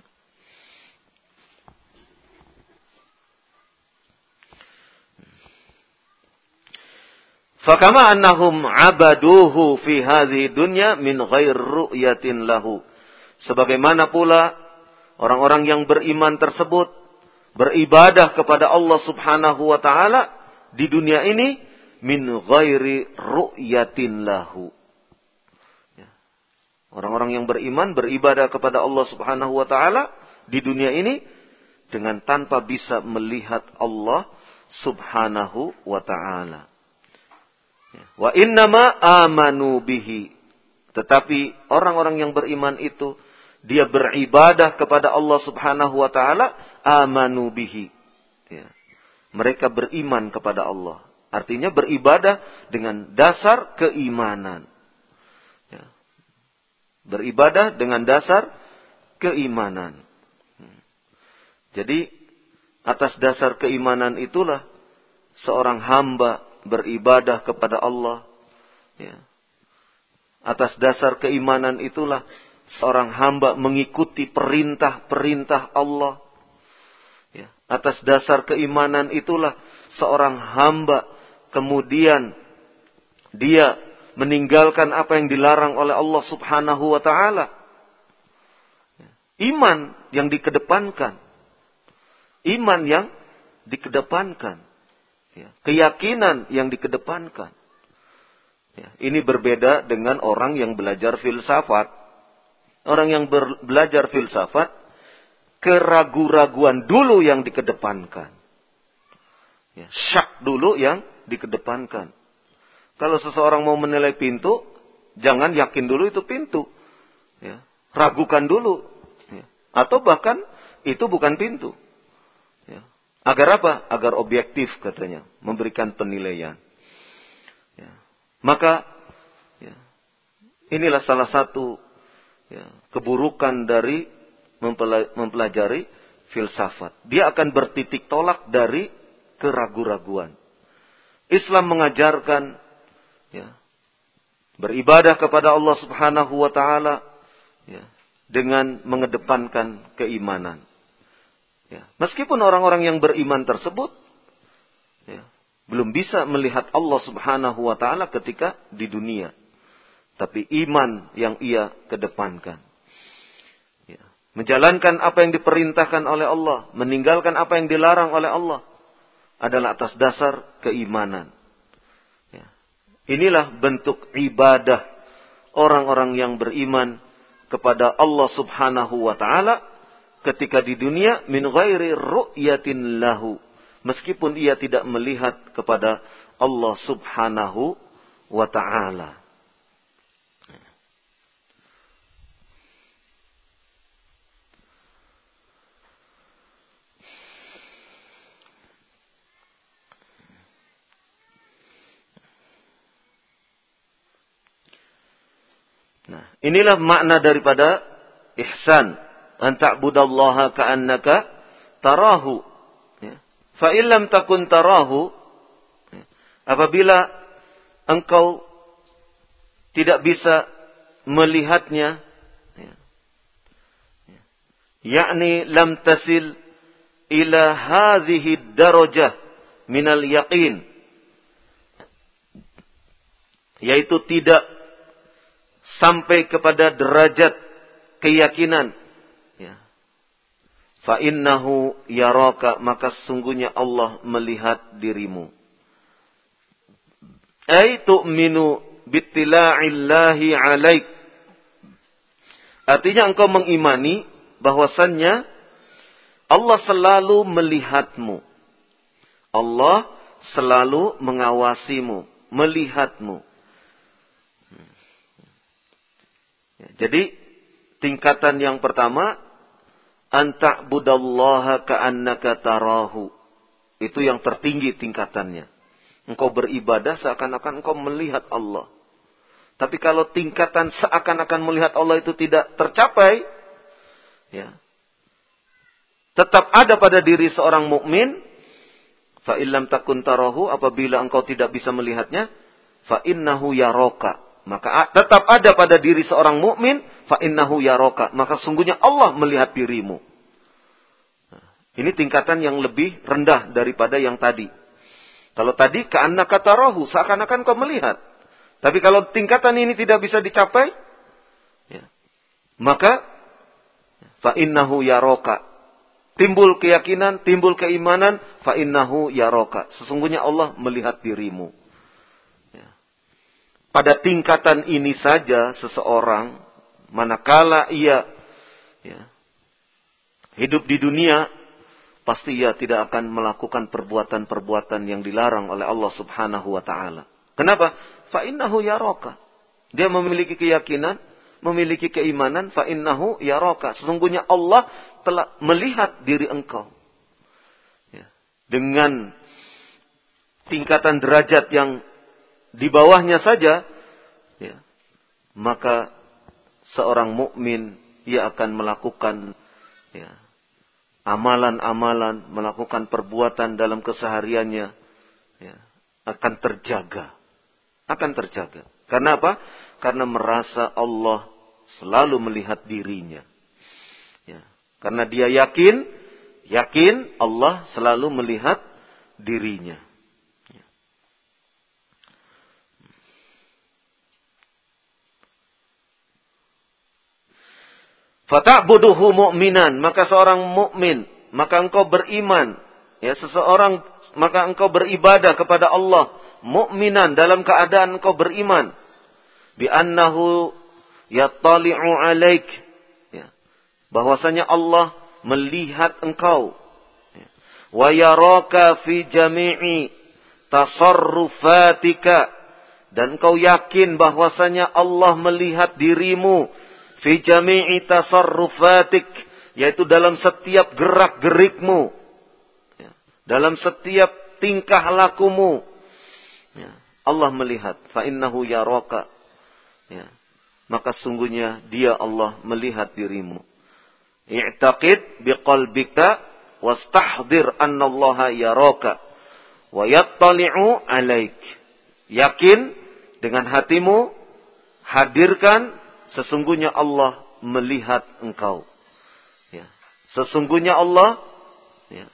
Fakama annahum abaduhu fi hadhihi dunya min ghair ru'yatin lahu. Sebagaimana pula orang-orang yang beriman tersebut beribadah kepada Allah Subhanahu wa taala di dunia ini min ghairi ru'yatin lahu. Orang-orang yang beriman beribadah kepada Allah Subhanahu wa taala di dunia ini dengan tanpa bisa melihat Allah Subhanahu wa taala. Wa innama amanu bihi. Tetapi orang-orang yang beriman itu dia beribadah kepada Allah Subhanahu wa taala amanu bihi. Ya. Mereka beriman kepada Allah. Artinya beribadah dengan dasar keimanan. Beribadah dengan dasar keimanan. Jadi atas dasar keimanan itulah seorang hamba beribadah kepada Allah. Ya. Atas dasar keimanan itulah seorang hamba mengikuti perintah-perintah Allah. Ya. Atas dasar keimanan itulah seorang hamba kemudian dia meninggalkan apa yang dilarang oleh Allah Subhanahu wa taala. Iman yang dikedepankan. Iman yang dikedepankan. Keyakinan yang dikedepankan. Ini berbeda dengan orang yang belajar filsafat. Orang yang ber- belajar filsafat, keraguan-raguan dulu yang dikedepankan. Syak dulu yang dikedepankan. Kalau seseorang mau menilai pintu, jangan yakin dulu itu pintu. Ya. Ragukan dulu. Ya. Atau bahkan itu bukan pintu. Ya. Agar apa? Agar objektif katanya. Memberikan penilaian. Ya. Maka ya, inilah salah satu ya, keburukan dari mempelajari filsafat. Dia akan bertitik tolak dari keraguan-raguan. Islam mengajarkan ya, beribadah kepada Allah Subhanahu wa taala ya, dengan mengedepankan keimanan. Ya, meskipun orang-orang yang beriman tersebut ya, belum bisa melihat Allah Subhanahu wa taala ketika di dunia, tapi iman yang ia kedepankan. Ya, menjalankan apa yang diperintahkan oleh Allah, meninggalkan apa yang dilarang oleh Allah adalah atas dasar keimanan. Inilah bentuk ibadah orang-orang yang beriman kepada Allah Subhanahu wa taala ketika di dunia min ghairi ru'yatin lahu, meskipun ia tidak melihat kepada Allah Subhanahu wa taala. Nah, inilah makna daripada ihsan, an ta'budallaha ka'annaka tarahu. Ya. Fa illam takun tarahu, ya, apabila engkau tidak bisa melihatnya, ya, ya, yakni lam tasil ila hadhihi darajah minal yaqin, yaitu tidak sampai kepada derajat keyakinan. Ya. Fa innahu yaraka, maka sesungguhnya Allah melihat dirimu. Ai tu'minu bittila'illahi 'alaik. Artinya engkau mengimani bahwasannya Allah selalu melihatmu. Allah selalu mengawasimu, melihatmu. Ya, jadi tingkatan yang pertama, anta'budallaha ka'annaka tarahu. Itu yang tertinggi tingkatannya. Engkau beribadah seakan-akan engkau melihat Allah. Tapi kalau tingkatan seakan-akan melihat Allah itu tidak tercapai, ya, tetap ada pada diri seorang mukmin, fa illam takun tarahu, apabila engkau tidak bisa melihatnya, fa innahu yaraka. Maka tetap ada pada diri seorang mukmin, fa innahu yaraka. Maka sungguhnya Allah melihat dirimu. Ini tingkatan yang lebih rendah daripada yang tadi. Kalau tadi ka'annaka tarahu, seakan-akan kau melihat. Tapi kalau tingkatan ini tidak bisa dicapai, ya, maka fa innahu yaraka. Timbul keyakinan, timbul keimanan, fa innahu yaraka. Sesungguhnya Allah melihat dirimu. Ya. Pada tingkatan ini saja seseorang, manakala ia, ya, hidup di dunia, pasti ia tidak akan melakukan perbuatan-perbuatan yang dilarang oleh Allah Subhanahu wa taala. Kenapa? Fa innahu yaraka. Dia memiliki keyakinan, memiliki keimanan, fa innahu yaraka. Sesungguhnya Allah telah melihat diri engkau. Ya. Dengan tingkatan derajat yang di bawahnya saja, ya, maka seorang mukmin ia akan melakukan, ya, amalan-amalan, melakukan perbuatan dalam kesehariannya, ya, akan terjaga. Akan terjaga. Karena apa? Karena merasa Allah selalu melihat dirinya. Ya. Karena dia yakin, yakin Allah selalu melihat dirinya. Ya. Fata'buduhu mu'minan, maka seorang mukmin, maka engkau beriman, ya, seseorang, maka engkau beribadah kepada Allah mukminan, dalam keadaan engkau beriman, bi annahu yattali'u 'alaik, ya, bahwasanya Allah melihat engkau, ya, wa yaraka fi jami'i tasarrufatika, dan engkau yakin bahwasanya Allah melihat dirimu fi jami'i tasarrufatik, yaitu dalam setiap gerak-gerikmu, ya, dalam setiap tingkah lakumu, ya, Allah melihat. Fa innahu yaraka, ya, maka sungguhnya dia Allah melihat dirimu. I'taqid biqalbika wastahdir annallaha yaraka wa yattali'u 'alaik. Yakin dengan hatimu, hadirkan sesungguhnya Allah melihat engkau. Ya. Sesungguhnya Allah, ya,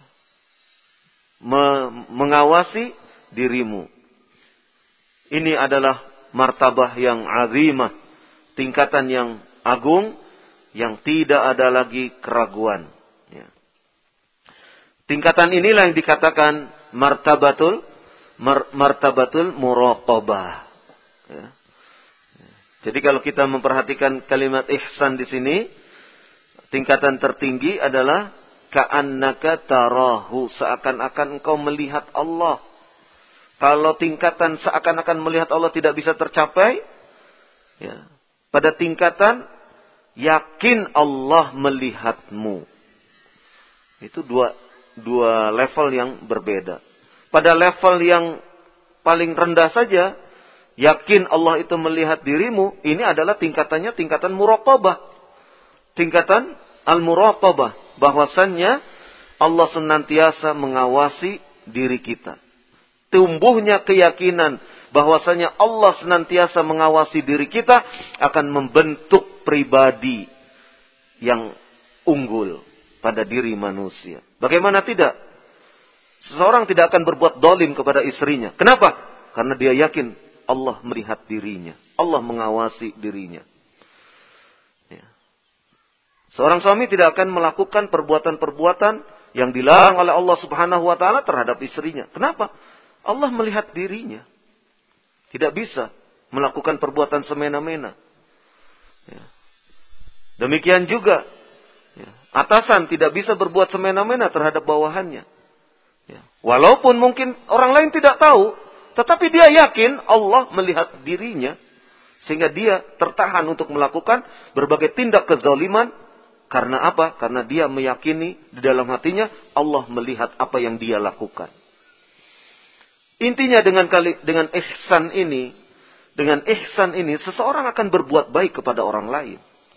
me- mengawasi dirimu. Ini adalah martabah yang azimah, tingkatan yang agung, yang tidak ada lagi keraguan. Ya. Tingkatan inilah yang dikatakan martabatul mar- martabatul muraqabah. Ya. Jadi kalau kita memperhatikan kalimat ihsan di sini, tingkatan tertinggi adalah ka'annaka tarahu, seakan-akan engkau melihat Allah. Kalau tingkatan seakan-akan melihat Allah tidak bisa tercapai, ya, pada tingkatan yakin Allah melihatmu. Itu dua dua level yang berbeda. Pada level yang paling rendah saja, yakin Allah itu melihat dirimu, ini adalah tingkatannya tingkatan muraqabah. Tingkatan al-muraqabah, bahwasannya Allah senantiasa mengawasi diri kita. Tumbuhnya keyakinan bahwasanya Allah senantiasa mengawasi diri kita akan membentuk pribadi yang unggul pada diri manusia. Bagaimana tidak? Seseorang tidak akan berbuat dolim kepada istrinya. Kenapa? Karena dia yakin Allah melihat dirinya. Allah mengawasi dirinya. Ya. Seorang suami tidak akan melakukan perbuatan-perbuatan yang dilarang oleh Allah Subhanahu wa taala terhadap istrinya. Kenapa? Allah melihat dirinya. Tidak bisa melakukan perbuatan semena-mena. Ya. Demikian juga, ya, atasan tidak bisa berbuat semena-mena terhadap bawahannya. Ya. Walaupun mungkin orang lain tidak tahu, tetapi dia yakin Allah melihat dirinya. Sehingga dia tertahan untuk melakukan berbagai tindak kezaliman. Karena apa? Karena dia meyakini di dalam hatinya Allah melihat apa yang dia lakukan. Intinya dengan kali dengan ihsan ini, dengan ihsan ini seseorang akan berbuat baik kepada orang lain.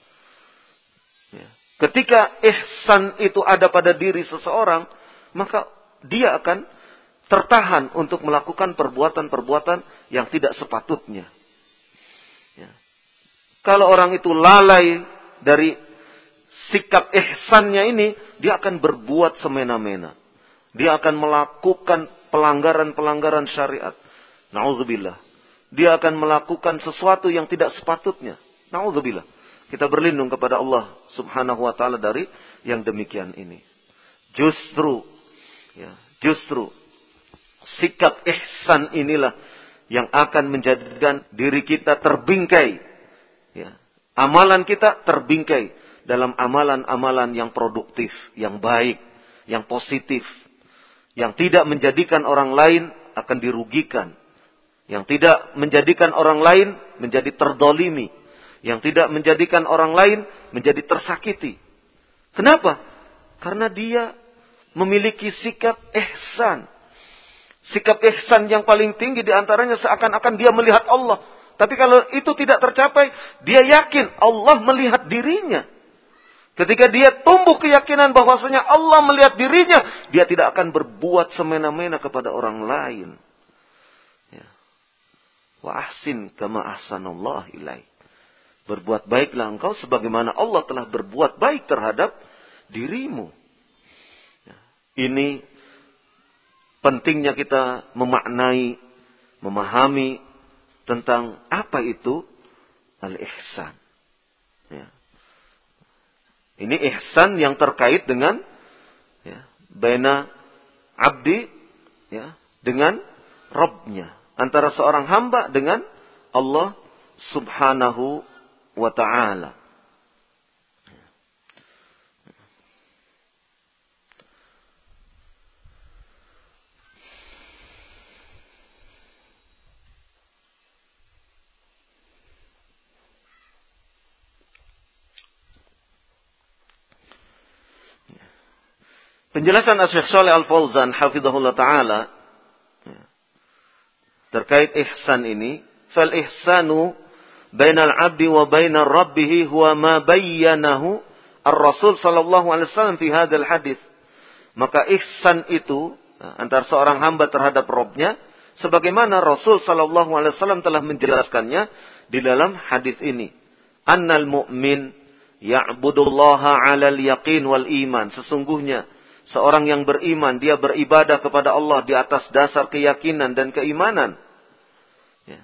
Ya. Ketika ihsan itu ada pada diri seseorang, maka dia akan tertahan untuk melakukan perbuatan-perbuatan yang tidak sepatutnya. Ya. Kalau orang itu lalai dari sikap ihsannya ini, dia akan berbuat semena-mena. Dia akan melakukan pelanggaran-pelanggaran syariat. Na'udzubillah. Dia akan melakukan sesuatu yang tidak sepatutnya. Na'udzubillah. Kita berlindung kepada Allah subhanahu wa ta'ala dari yang demikian ini. Justru, ya, justru sikap ihsan inilah yang akan menjadikan diri kita terbingkai. Ya. Amalan kita terbingkai dalam amalan-amalan yang produktif, yang baik, yang positif. Yang tidak menjadikan orang lain akan dirugikan. Yang tidak menjadikan orang lain menjadi terdolimi. Yang tidak menjadikan orang lain menjadi tersakiti. Kenapa? Karena dia memiliki sikap ihsan. Sikap ihsan yang paling tinggi diantaranya seakan-akan dia melihat Allah. Tapi kalau itu tidak tercapai, dia yakin Allah melihat dirinya. Ketika dia tumbuh keyakinan bahwasanya Allah melihat dirinya, dia tidak akan berbuat semena-mena kepada orang lain. Ya. Wa ahsin kama ahsanallahu ilaik. Berbuat baiklah engkau sebagaimana Allah telah berbuat baik terhadap dirimu. Ya. Ini pentingnya kita memaknai, memahami tentang apa itu al-ihsan. Ya. Ini ihsan yang terkait dengan ya, baina abdi ya, dengan Rabbnya. Antara seorang hamba dengan Allah subhanahu wa ta'ala. Penjelasan Asy-Syaikh Shalih Al-Fauzan hafizahullah taala terkait ihsan ini, fal ihsanu bainal 'abdi wa bainar rabbih huwa ma bayyanahu ar-rasul sallallahu alaihi wasallam fi hadzal hadis. Maka ihsan itu antara seorang hamba terhadap Rabb-nya sebagaimana Rasul sallallahu alaihi wasallam telah menjelaskannya di dalam hadis ini. Annal mu'min ya'budullaha 'alal yaqin wal iman. Sesungguhnya seorang yang beriman, dia beribadah kepada Allah di atas dasar keyakinan dan keimanan. Ya.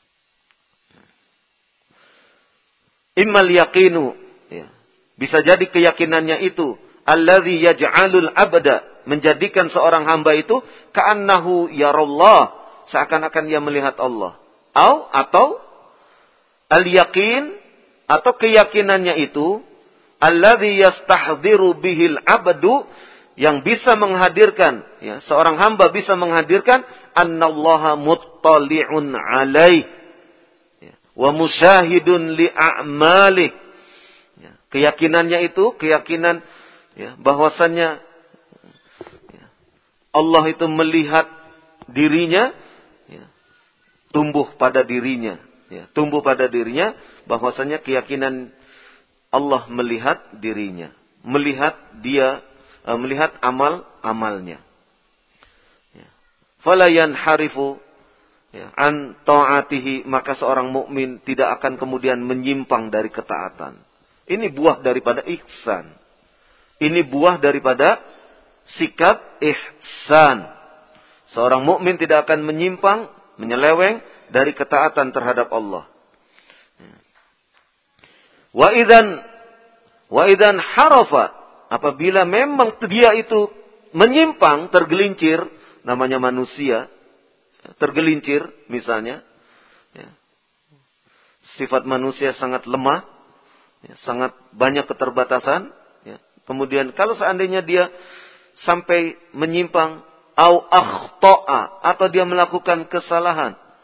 Immal yaqinu. Ya. Bisa jadi keyakinannya itu. Alladhi yaj'alul abda. Menjadikan seorang hamba itu. Ka'annahu yarallah. Seakan-akan dia melihat Allah. Au, atau. Al-yaqin. Atau keyakinannya itu. Alladhi yastahdhiru bihil abdu. Yang bisa menghadirkan, ya, seorang hamba bisa menghadirkan annallaha muttali'un alaih ya, wa musyahidun li a'malih. Ya, keyakinannya itu keyakinan ya, bahwasannya ya, Allah itu melihat dirinya, ya, tumbuh pada dirinya, ya, tumbuh pada dirinya bahwasannya keyakinan Allah melihat dirinya, melihat dia melihat amal-amalnya. Ya. Fala yanharifu ya, an ta'atihi, maka seorang mukmin tidak akan kemudian menyimpang dari ketaatan. Ini buah daripada ihsan. Ini buah daripada sikap ihsan. Seorang mukmin tidak akan menyimpang, menyeleweng dari ketaatan terhadap Allah. Ya. Wa idzan wa idzan harafa, apabila memang dia itu menyimpang, tergelincir, namanya manusia, tergelincir misalnya, ya. Sifat manusia sangat lemah, ya, sangat banyak keterbatasan. Ya. Kemudian kalau seandainya dia sampai menyimpang, au akhta'a, atau dia melakukan kesalahan,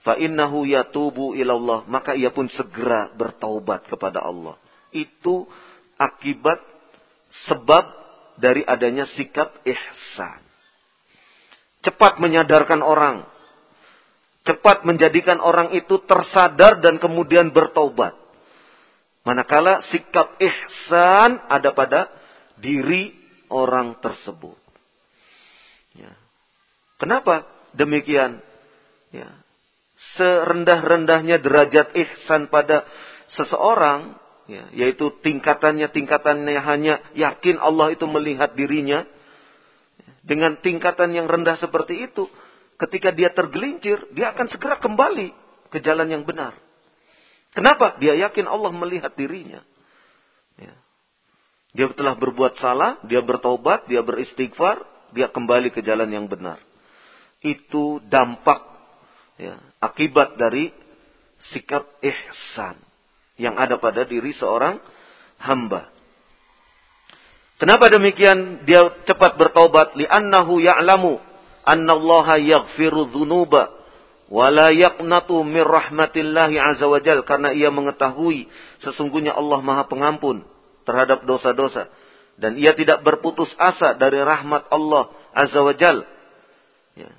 fa innahu yatubu ilallah, maka ia pun segera bertaubat kepada Allah. Itu akibat sebab dari adanya sikap ihsan. Cepat menyadarkan orang, cepat menjadikan orang itu tersadar dan kemudian bertaubat. Manakala sikap ihsan ada pada diri orang tersebut. Ya. Kenapa demikian? Ya. Serendah-rendahnya derajat ihsan pada seseorang, ya, yaitu tingkatannya tingkatannya hanya yakin Allah itu melihat dirinya. Dengan tingkatan yang rendah seperti itu, ketika dia tergelincir, dia akan segera kembali ke jalan yang benar. Kenapa? Dia yakin Allah melihat dirinya. Ya. Dia telah berbuat salah, dia bertaubat, dia beristighfar, dia kembali ke jalan yang benar. Itu dampak, ya, akibat dari sikap ihsan yang ada pada diri seorang hamba. Kenapa demikian dia cepat bertaubat? Li'annahu ya'lamu annallaha yaghfiru dzunuba wa la yaqnatu min rahmatillahi azza wa jalla, karena ia mengetahui sesungguhnya Allah Maha Pengampun terhadap dosa-dosa dan ia tidak berputus asa dari rahmat Allah azza wa jalla. Ya.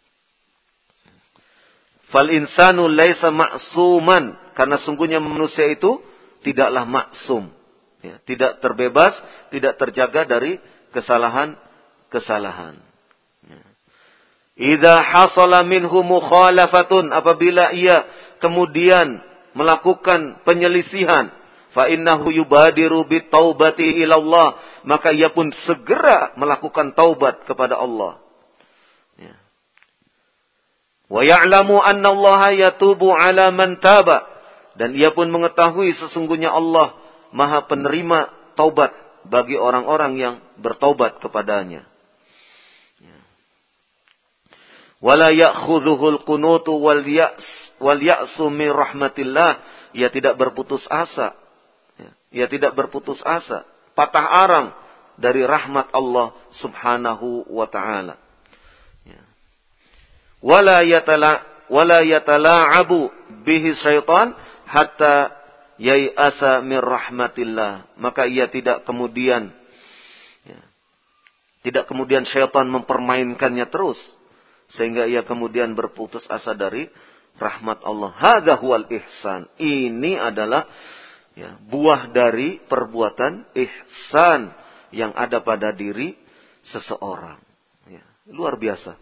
Fal insanu laisa ma'suman, karena sungguhnya manusia itu tidaklah maksum, ya, tidak terbebas, tidak terjaga dari kesalahan-kesalahan. Ya. Idza hasala minhu mukhalafatun, apabila ia kemudian melakukan penyelisihan, fa innahu yubadiru bitaubati ila Allah, maka ia pun segera melakukan taubat kepada Allah. Ya. Wa ya'lamu anna Allah yatubu 'ala man taba, dan ia pun mengetahui sesungguhnya Allah Maha penerima taubat bagi orang-orang yang bertaubat kepadanya. Wala ya'khudhuhul qunutu wal ya's wal ya'su min rahmatillah, ia tidak berputus asa. Ia tidak berputus asa, patah arang dari rahmat Allah Subhanahu wa taala. Wala yatala wala yatala'abu bihi syaitan hatta yai'asa min rahmatillah, maka ia tidak kemudian ya, tidak kemudian syaitan mempermainkannya terus sehingga ia kemudian berputus asa dari rahmat Allah. Hadza huwal ihsan. Ini adalah, ya, buah dari perbuatan ihsan yang ada pada diri seseorang. Ya, luar biasa.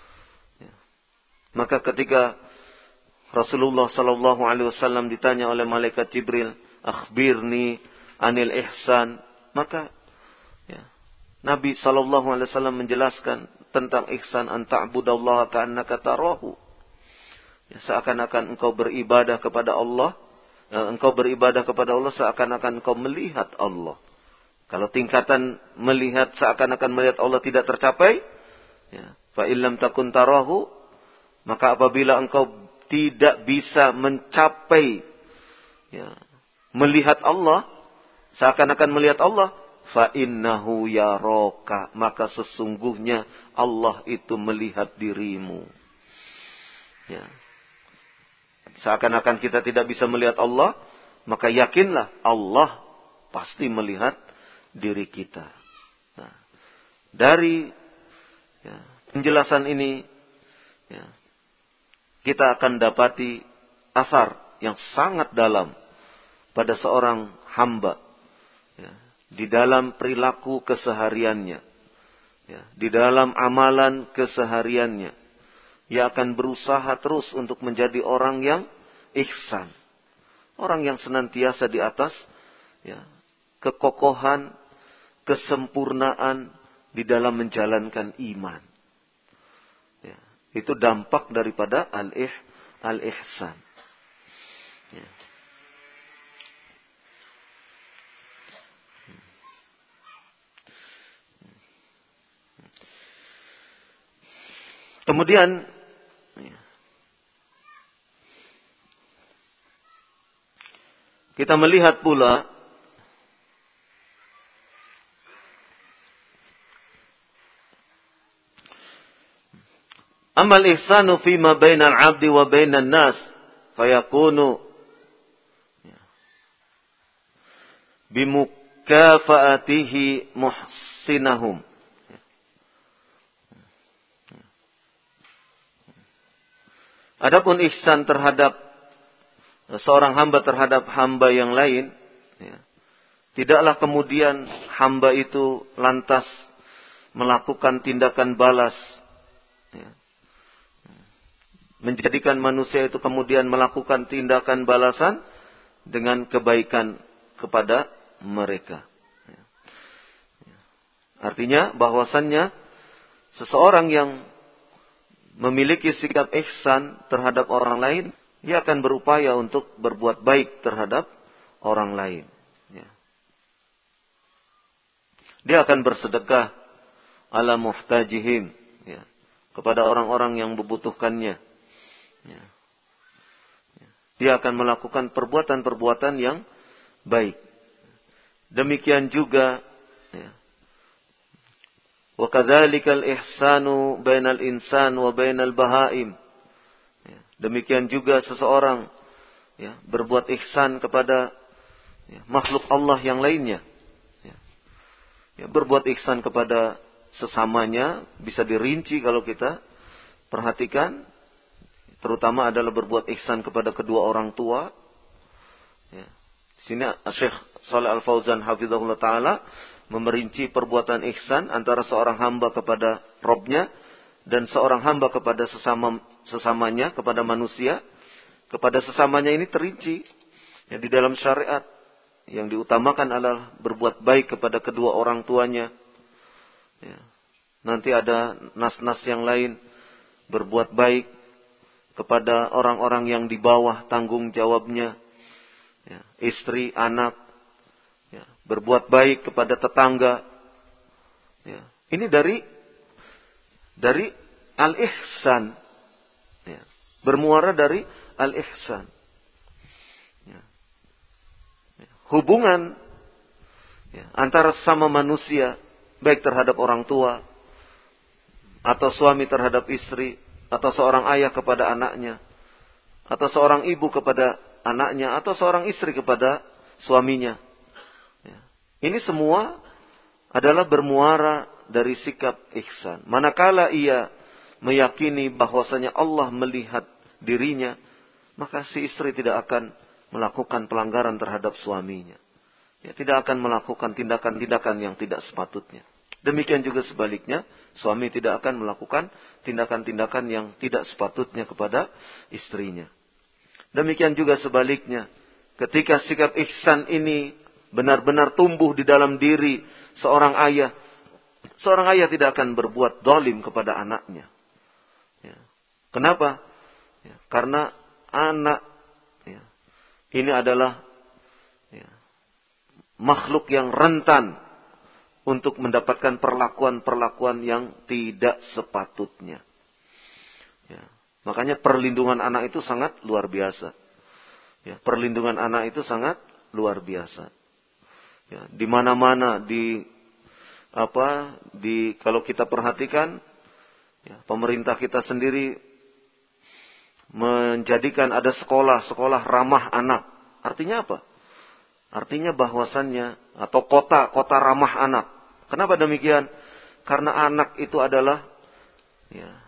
Maka ketika Rasulullah sallallahu alaihi wasallam ditanya oleh malaikat Jibril, "Akhbirni anil ihsan," maka, ya, Nabi sallallahu alaihi wasallam menjelaskan tentang ihsan, an ta'budallaha ka'annaka tarahu. Ya, seakan-akan engkau beribadah kepada Allah, ya, engkau beribadah kepada Allah seakan-akan engkau melihat Allah. Kalau tingkatan melihat seakan-akan melihat Allah tidak tercapai, ya, fa illam takun tarahu, maka apabila engkau tidak bisa mencapai, ya, melihat Allah, seakan-akan melihat Allah, fa innahu yaraka, maka sesungguhnya Allah itu melihat dirimu. Ya. Seakan-akan kita tidak bisa melihat Allah, maka yakinlah Allah pasti melihat diri kita. Nah, dari, ya, penjelasan ini, ya, kita akan dapati asar yang sangat dalam pada seorang hamba, ya, di dalam perilaku kesehariannya, ya, di dalam amalan kesehariannya. Ia akan berusaha terus untuk menjadi orang yang ihsan, orang yang senantiasa di atas, ya, kekokohan, kesempurnaan di dalam menjalankan iman. Itu dampak daripada al-ih, al-ihsan. Ya. Kemudian, kita melihat pula Amal ihsanu fima bainal 'abdi wa bainan nas fayakunu bimukafa'atihi muhsinahum. Adapun ihsan terhadap seorang hamba terhadap hamba yang lain, ya, tidaklah kemudian hamba itu lantas melakukan tindakan balas, ya, menjadikan manusia itu kemudian melakukan tindakan balasan dengan kebaikan kepada mereka. Ya. Ya. Artinya bahwasannya seseorang yang memiliki sikap ihsan terhadap orang lain, dia akan berupaya untuk berbuat baik terhadap orang lain. Ya. Dia akan bersedekah ala muhtajihim, ya, kepada orang-orang yang membutuhkannya. Ya. Ya. Dia akan melakukan perbuatan-perbuatan yang baik. Demikian juga, ya, wa kadzalikal ihsanu bainal insan wa bainal bahaim. Ya, demikian juga seseorang, ya, berbuat ihsan kepada, ya, makhluk Allah yang lainnya. Ya. Ya, berbuat ihsan kepada sesamanya bisa dirinci kalau kita perhatikan, terutama adalah berbuat ihsan kepada kedua orang tua. Ya. Di sini Syekh Shalih Al-Fauzan hafizahullah taala memerinci perbuatan ihsan antara seorang hamba kepada Robnya dan seorang hamba kepada sesama sesamanya, kepada manusia. Kepada sesamanya ini terinci, ya, di dalam syariat yang diutamakan adalah berbuat baik kepada kedua orang tuanya. Ya. Nanti ada nas-nas yang lain, berbuat baik kepada orang-orang yang di bawah tanggung jawabnya, ya, istri, anak. Ya, berbuat baik kepada tetangga. Ya, ini dari dari al-ihsan. Ya, bermuara dari al-ihsan. Ya. Ya, hubungan, ya, antara sesama manusia, baik terhadap orang tua, atau suami terhadap istri, atau seorang ayah kepada anaknya, atau seorang ibu kepada anaknya, atau seorang istri kepada suaminya. Ini semua adalah bermuara dari sikap ihsan. Manakala ia meyakini bahwasanya Allah melihat dirinya, maka si istri tidak akan melakukan pelanggaran terhadap suaminya. Ya, tidak akan melakukan tindakan-tindakan yang tidak sepatutnya. Demikian juga sebaliknya, suami tidak akan melakukan tindakan-tindakan yang tidak sepatutnya kepada istrinya. Demikian juga sebaliknya, ketika sikap ihsan ini benar-benar tumbuh di dalam diri seorang ayah, seorang ayah tidak akan berbuat zalim kepada anaknya. Ya. Kenapa? Ya, karena anak, ya, ini adalah, ya, makhluk yang rentan untuk mendapatkan perlakuan-perlakuan yang tidak sepatutnya. Ya. Makanya perlindungan anak itu sangat luar biasa. Ya, perlindungan anak itu sangat luar biasa. Ya, di mana-mana di apa di kalau kita perhatikan, ya, pemerintah kita sendiri menjadikan ada sekolah-sekolah ramah anak. Artinya apa? Artinya bahwasannya atau kota-kota ramah anak. Kenapa demikian? Karena anak itu adalah, ya,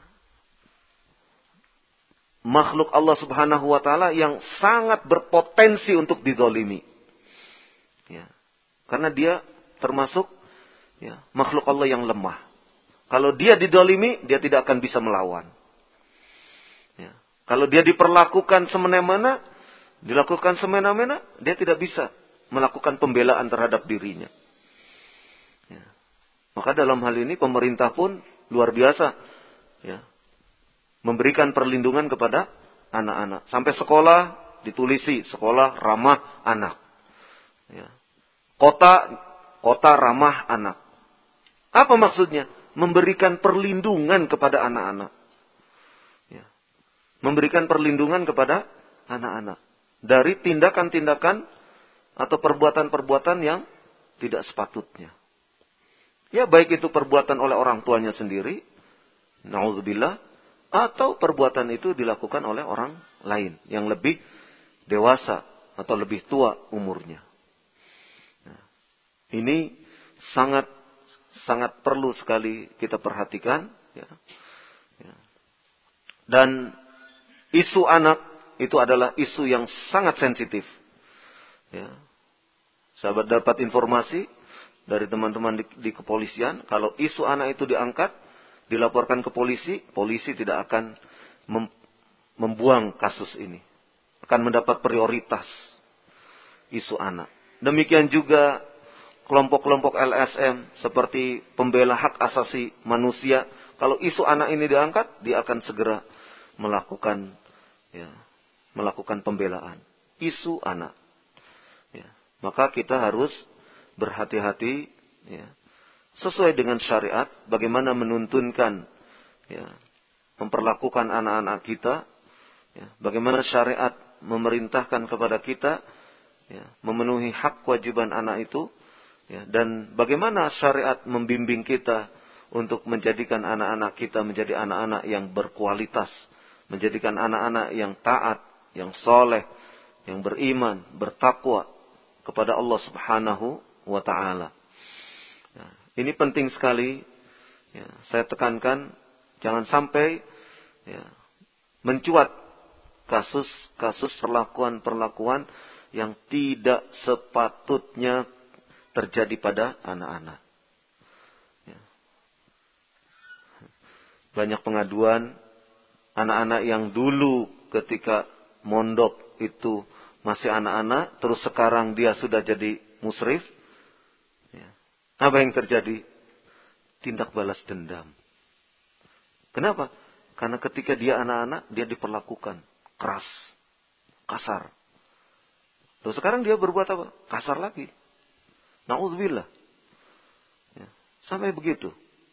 makhluk Allah Subhanahu wa taala yang sangat berpotensi untuk dizalimi. Ya. Karena dia termasuk, ya, makhluk Allah yang lemah. Kalau dia didolimi, dia tidak akan bisa melawan. Ya. Kalau dia diperlakukan semena-mena, dilakukan semena-mena, dia tidak bisa melakukan pembelaan terhadap dirinya. Ya. Maka dalam hal ini pemerintah pun luar biasa, ya, memberikan perlindungan kepada anak-anak. Sampai sekolah ditulisi sekolah ramah anak. Ya. Kota, kota ramah anak. Apa maksudnya? Memberikan perlindungan kepada anak-anak. Ya. Memberikan perlindungan kepada anak-anak. Dari tindakan-tindakan atau perbuatan-perbuatan yang tidak sepatutnya. Ya, baik itu perbuatan oleh orang tuanya sendiri, na'udzubillah, atau perbuatan itu dilakukan oleh orang lain yang lebih dewasa atau lebih tua umurnya. Nah, ini sangat sangat perlu sekali kita perhatikan. Ya. Ya. Dan isu anak itu adalah isu yang sangat sensitif. Ya. Sahabat dapat informasi dari teman-teman di, di kepolisian, kalau isu anak itu diangkat, dilaporkan ke polisi, polisi tidak akan mem, membuang kasus ini. Akan mendapat prioritas isu anak. Demikian juga kelompok-kelompok L S M seperti pembela hak asasi manusia, kalau isu anak ini diangkat, dia akan segera melakukan ya, melakukan pembelaan isu anak. Ya. Maka kita harus berhati-hati ya, sesuai dengan syariat, bagaimana menuntunkan ya, memperlakukan anak-anak kita, ya, bagaimana syariat memerintahkan kepada kita ya, memenuhi hak kewajiban anak itu, ya, dan bagaimana syariat membimbing kita untuk menjadikan anak-anak kita menjadi anak-anak yang berkualitas, menjadikan anak-anak yang taat, yang soleh, yang beriman, bertakwa kepada Allah Subhanahu wa ta'ala. Ya, ini penting sekali. Ya, saya tekankan, jangan sampai ya, mencuat kasus-kasus perlakuan-perlakuan yang tidak sepatutnya terjadi pada anak-anak. Ya. Banyak pengaduan anak-anak yang dulu ketika mondok itu masih anak-anak, terus sekarang dia sudah jadi musrif. Ya. Apa yang terjadi? Tindak balas dendam. Kenapa? Karena ketika dia anak-anak, dia diperlakukan keras, kasar. Terus sekarang dia berbuat apa? Kasar lagi. Na'udzubillah. Ya. Sampai begitu.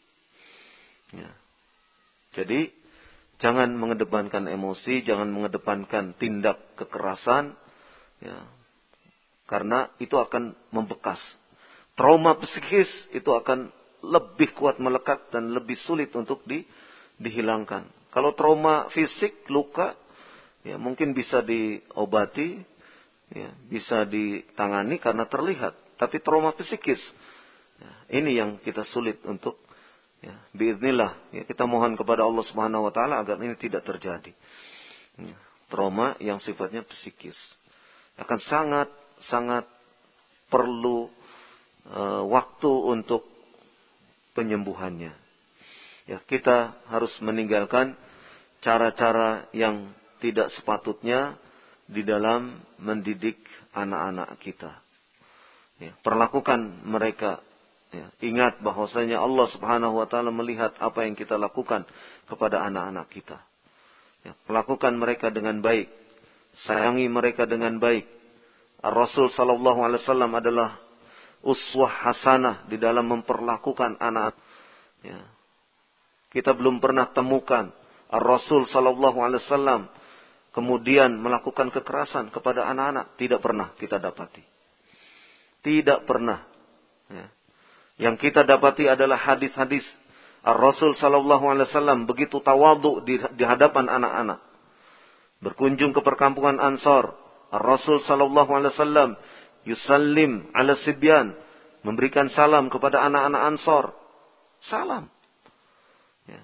Ya. Jadi, jangan mengedepankan emosi, jangan mengedepankan tindak kekerasan. Ya, karena itu akan membekas. Trauma psikis itu akan lebih kuat melekat dan lebih sulit untuk di, dihilangkan. Kalau trauma fisik, luka, ya mungkin bisa diobati, ya, bisa ditangani karena terlihat. Tapi trauma psikis, ya, ini yang kita sulit untuk, ya, biiznillah, ya, kita mohon kepada Allah Subhanahu Wa Taala agar ini tidak terjadi. Ya, trauma yang sifatnya psikis akan sangat-sangat perlu e, waktu untuk penyembuhannya. Ya, kita harus meninggalkan cara-cara yang tidak sepatutnya di dalam mendidik anak-anak kita. Ya, perlakukan mereka. Ya, ingat bahwasanya Allah Subhanahu Wa Taala melihat apa yang kita lakukan kepada anak-anak kita. Ya, perlakukan mereka dengan baik. Sayangi mereka dengan baik. Rasul Sallallahu Alaihi Wasallam adalah uswah hasanah di dalam memperlakukan anak. Ya. Kita belum pernah temukan Rasul Sallallahu Alaihi Wasallam kemudian melakukan kekerasan kepada anak-anak. Tidak pernah kita dapati. Tidak pernah. Ya. Yang kita dapati adalah hadis-hadis Rasul Sallallahu Alaihi Wasallam begitu tawadhu di, di hadapan anak-anak. Berkunjung ke perkampungan Ansor, Rasul Sallallahu Alaihi Wasallam yusallim ala sibyan, memberikan salam kepada anak-anak Ansor. Salam. Ya.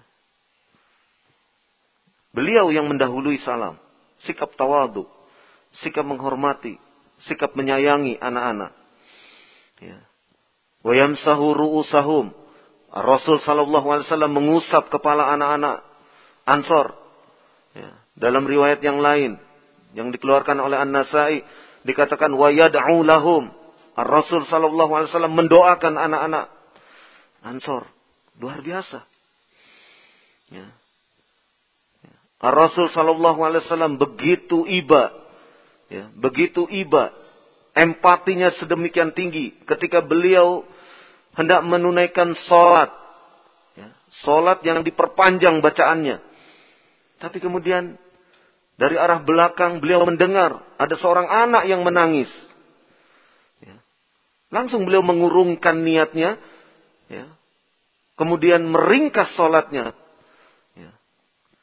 Beliau yang mendahului salam. Sikap tawadhu, sikap menghormati, sikap menyayangi anak-anak. Ya. Wa yamsahu ru'usahum. Rasul Sallallahu Alaihi Wasallam mengusap kepala anak-anak Ansor. Ya. Dalam riwayat yang lain yang dikeluarkan oleh An-Nasai dikatakan wa yad'u lahum. Rasul Sallallahu Alaihi Wasallam mendoakan anak-anak Ansor. Luar biasa. Ya. Ya. Rasul Sallallahu Alaihi Wasallam begitu iba, ya, begitu iba, empatinya sedemikian tinggi ketika beliau hendak menunaikan sholat, ya, sholat yang diperpanjang bacaannya. Tapi kemudian dari arah belakang beliau mendengar ada seorang anak yang menangis. Ya. Langsung beliau mengurungkan niatnya, ya. Kemudian meringkas sholatnya. Ya.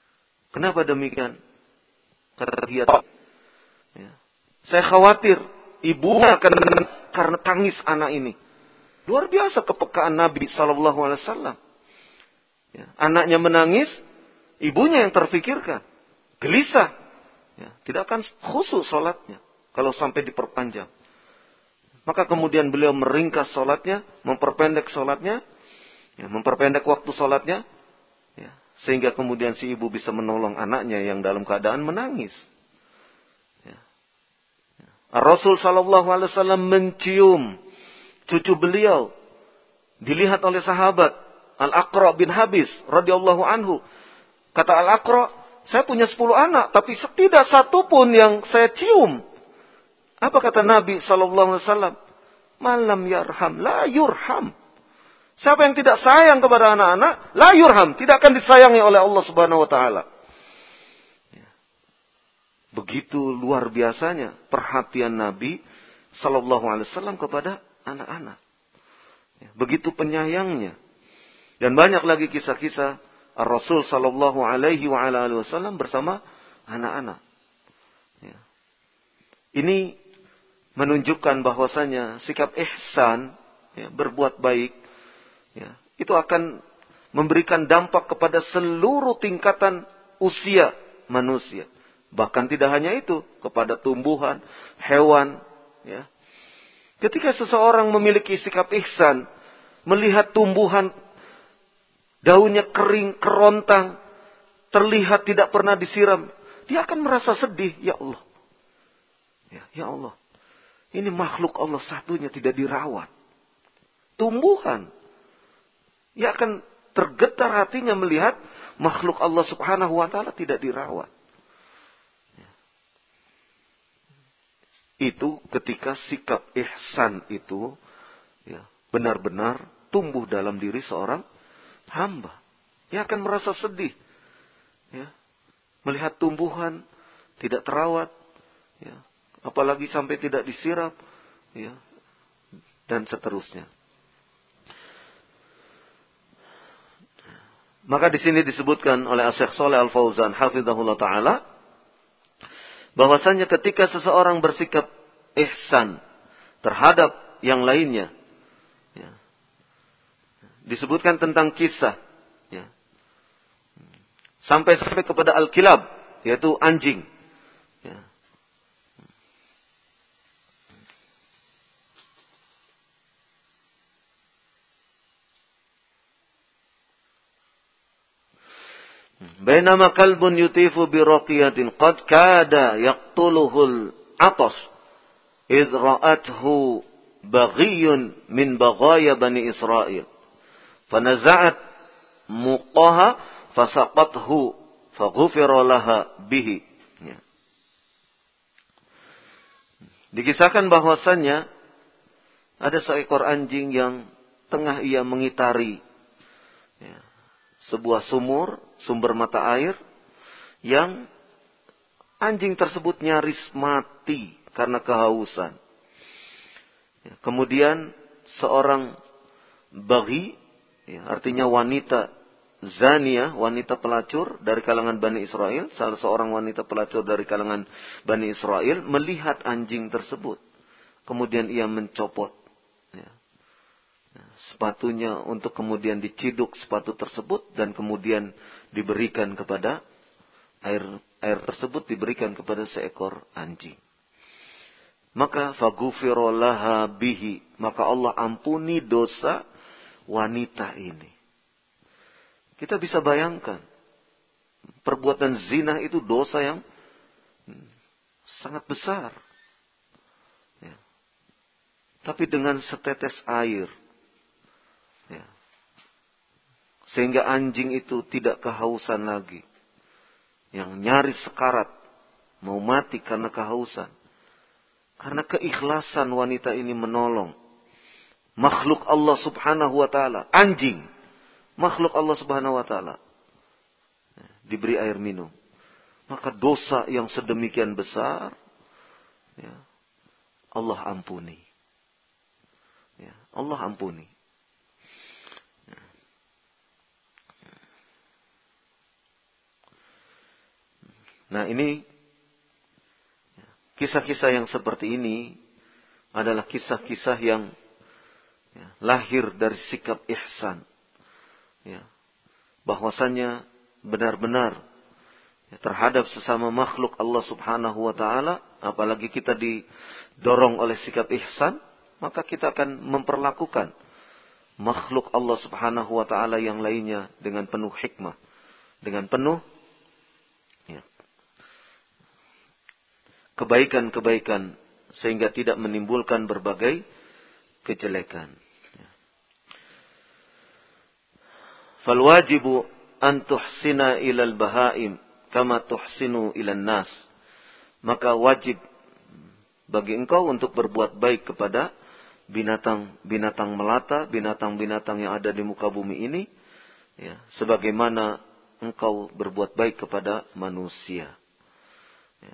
Kenapa demikian? Kata dia, ya, saya khawatir ibunya akan karena tangis anak ini. Luar biasa kepekaan Nabi Sallallahu Alaihi Wasallam. Ya, anaknya menangis, ibunya yang terfikirkan, gelisah. Ya, tidak akan khusyuk sholatnya kalau sampai diperpanjang. Maka kemudian beliau meringkas sholatnya, memperpendek sholatnya, ya, memperpendek waktu sholatnya, ya, sehingga kemudian si ibu bisa menolong anaknya yang dalam keadaan menangis. Ya. Ya. Rasul Sallallahu Alaihi Wasallam mencium cucu beliau, dilihat oleh sahabat Al-Aqra bin Habis radhiyallahu anhu. Kata Al-Aqra, saya punya sepuluh anak, tapi tidak satu pun yang saya cium. Apa kata Nabi Sallallahu Alaihi Wasallam? Malam yarham, la yurham. Siapa yang tidak sayang kepada anak-anak, la yurham, tidak akan disayangi oleh Allah Subhanahu Wa Taala. Begitu luar biasanya perhatian Nabi Sallallahu Alaihi Wasallam kepada anak-anak. Begitu penyayangnya. Dan banyak lagi kisah-kisah Rasul Sallallahu Alaihi Wasallam bersama anak-anak. Ini menunjukkan bahwasanya sikap ihsan, ya, berbuat baik, ya, itu akan memberikan dampak kepada seluruh tingkatan usia manusia. Bahkan tidak hanya itu, kepada tumbuhan, hewan. Ya. Ketika seseorang memiliki sikap ihsan, melihat tumbuhan daunnya kering, kerontang, terlihat tidak pernah disiram, dia akan merasa sedih. Ya Allah, ya, ya Allah, ini makhluk Allah satunya tidak dirawat. Tumbuhan. Ia akan tergetar hatinya melihat makhluk Allah Subhanahu Wa Taala tidak dirawat. Itu ketika sikap ihsan itu, ya, benar-benar tumbuh dalam diri seorang hamba. Ia akan merasa sedih, ya, melihat tumbuhan tidak terawat, ya, apalagi sampai tidak disiram, ya, dan seterusnya. Maka di sini disebutkan oleh Asy-Syaikh Shalih Al-Fauzan hafizahullah taala bahwasanya ketika seseorang bersikap ihsan terhadap yang lainnya, ya, disebutkan tentang kisah, ya, sampai sampai kepada al-kilab, yaitu anjing. Ya. Bainama kalbun yutifu bi raqiyatin qad kada yaqtuluhul atas idh ra'athu baghiyun min baghaya bani Israil fanaza'at muqaha fasaqathu faghufira laha bihi. Ya. Dikisahkan bahwasannya ada seekor anjing yang tengah ia mengitari, ya, sebuah sumur, sumber mata air, yang anjing tersebut nyaris mati karena kehausan. Ya, kemudian seorang baghi, ya, artinya wanita zaniyah, wanita pelacur dari kalangan Bani Israel, salah seorang wanita pelacur dari kalangan Bani Israel, melihat anjing tersebut. Kemudian ia mencopot, ya, sepatunya untuk kemudian diciduk sepatu tersebut dan kemudian diberikan kepada air air tersebut diberikan kepada seekor anjing. Maka faghufira laha bihi, maka Allah ampuni dosa wanita ini. Kita bisa bayangkan perbuatan zina itu dosa yang sangat besar. Ya. Tapi dengan setetes air, ya, sehingga anjing itu tidak kehausan lagi, yang nyaris sekarat, mau mati karena kehausan. Karena keikhlasan wanita ini menolong makhluk Allah Subhanahu Wa Taala, anjing, makhluk Allah Subhanahu Wa Taala, diberi air minum. Maka dosa yang sedemikian besar, ya, Allah ampuni. Ya, Allah ampuni. Nah, ini kisah-kisah yang seperti ini adalah kisah-kisah yang ya, lahir dari sikap ihsan. Ya, bahwasanya benar-benar ya, terhadap sesama makhluk Allah Subhanahu wa taala, apalagi kita didorong oleh sikap ihsan, maka kita akan memperlakukan makhluk Allah Subhanahu wa taala yang lainnya dengan penuh hikmah, dengan penuh ya, kebaikan-kebaikan, sehingga tidak menimbulkan berbagai kejelekan. Fal wajibu an tuhsina ilal bahaim kama tuhsinu ilan nas. Maka wajib bagi engkau untuk berbuat baik kepada binatang-binatang melata, binatang-binatang yang ada di muka bumi ini, ya, sebagaimana engkau berbuat baik kepada manusia. Ya.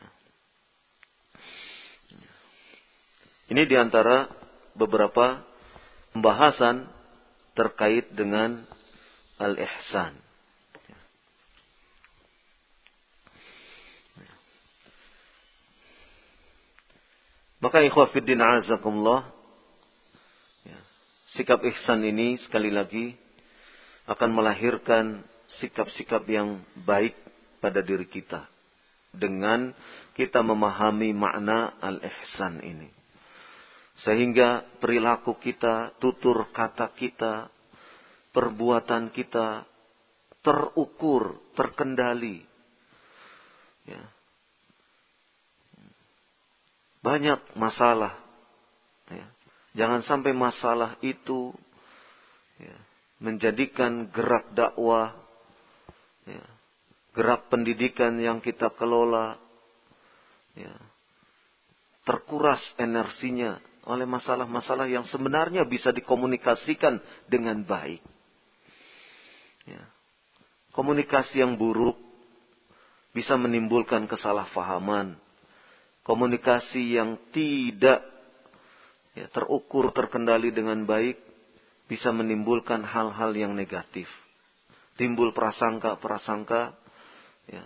Ini diantara beberapa pembahasan terkait dengan al-ihsan. Maka ikhwah fiddin azakumullah, ya, sikap ihsan ini sekali lagi akan melahirkan sikap-sikap yang baik pada diri kita dengan kita memahami makna al-ihsan ini. Sehingga perilaku kita, tutur kata kita, perbuatan kita terukur, terkendali. Ya. Banyak masalah. Ya. Jangan sampai masalah itu ya, menjadikan gerak dakwah, ya, gerak pendidikan yang kita kelola, ya, terkuras energinya oleh masalah-masalah yang sebenarnya bisa dikomunikasikan dengan baik. Ya. Komunikasi yang buruk bisa menimbulkan kesalahpahaman. Komunikasi yang tidak ya, terukur, terkendali dengan baik bisa menimbulkan hal-hal yang negatif. Timbul prasangka-prasangka, ya,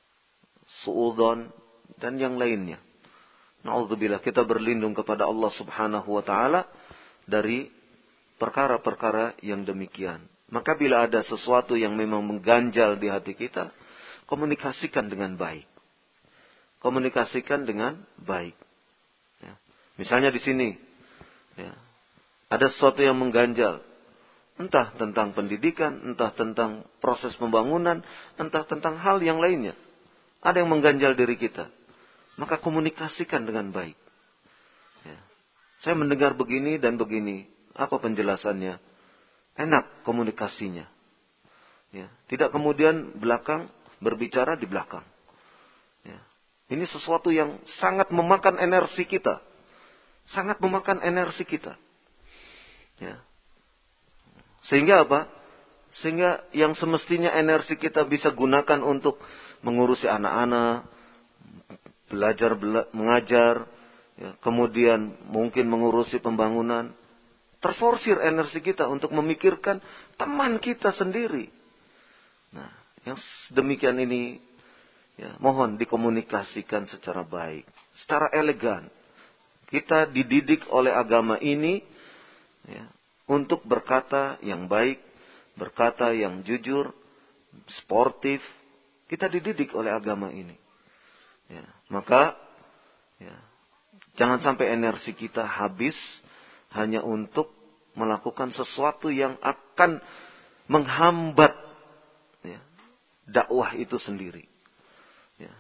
suudzon dan yang lainnya. Na'udzubillah, kita berlindung kepada Allah Subhanahu wa taala dari perkara-perkara yang demikian. Maka bila ada sesuatu yang memang mengganjal di hati kita, komunikasikan dengan baik. Komunikasikan dengan baik. Ya. Misalnya di sini, ya, ada sesuatu yang mengganjal. Entah tentang pendidikan, entah tentang proses pembangunan, entah tentang hal yang lainnya. Ada yang mengganjal diri kita. Maka komunikasikan dengan baik. Ya. Saya mendengar begini dan begini. Apa penjelasannya? Enak komunikasinya. Ya. Tidak kemudian belakang berbicara di belakang. Ya. Ini sesuatu yang sangat memakan energi kita. Sangat memakan energi kita. Ya. Sehingga apa? Sehingga yang semestinya energi kita bisa gunakan untuk mengurusi anak-anak, belajar, bela, mengajar, ya, kemudian mungkin mengurusi pembangunan. Terforsir energi kita untuk memikirkan teman kita sendiri. Nah, yang demikian ini, ya, mohon dikomunikasikan secara baik, secara elegan. Kita dididik oleh agama ini, ya, untuk berkata yang baik, berkata yang jujur, sportif. Kita dididik oleh agama ini. Ya, maka ya, jangan sampai energi kita habis hanya untuk melakukan sesuatu yang akan menghambat, ya, dakwah itu sendiri. Ya.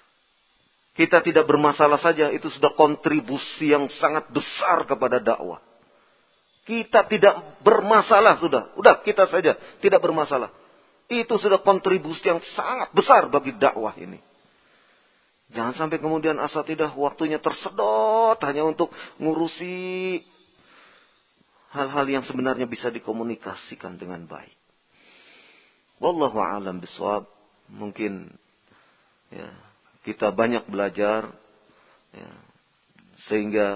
Kita tidak bermasalah saja, itu sudah kontribusi yang sangat besar kepada dakwah. Kita tidak bermasalah sudah, udah kita saja tidak bermasalah. Itu sudah kontribusi yang sangat besar bagi dakwah ini. Jangan sampai kemudian asatidah waktunya tersedot hanya untuk ngurusi hal-hal yang sebenarnya bisa dikomunikasikan dengan baik. Wallahu a'lam bishawab. Mungkin ya, kita banyak belajar, ya, sehingga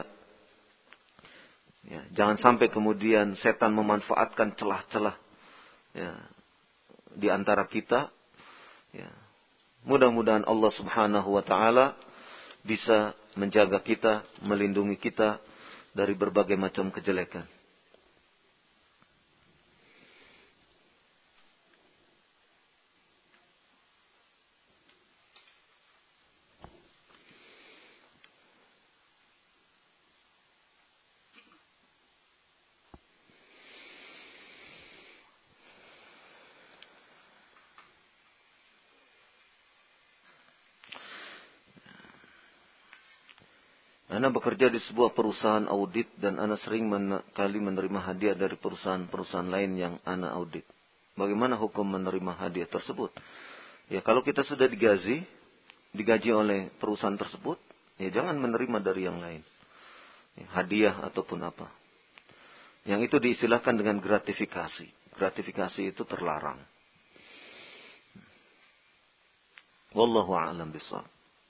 ya, jangan sampai kemudian setan memanfaatkan celah-celah, ya, di antara kita, ya, Mudah-mudahan Allah Subhanahu wa taala bisa menjaga kita, melindungi kita dari berbagai macam kejelekan. Ana bekerja di sebuah perusahaan audit dan Ana sering men- kali menerima hadiah dari perusahaan-perusahaan lain yang Ana audit. Bagaimana hukum menerima hadiah tersebut? Ya, kalau kita sudah digaji, digaji oleh perusahaan tersebut, ya jangan menerima dari yang lain. Ya, hadiah ataupun apa. Yang itu diistilahkan dengan gratifikasi. Gratifikasi itu terlarang. Wallahu a'lam bishawab.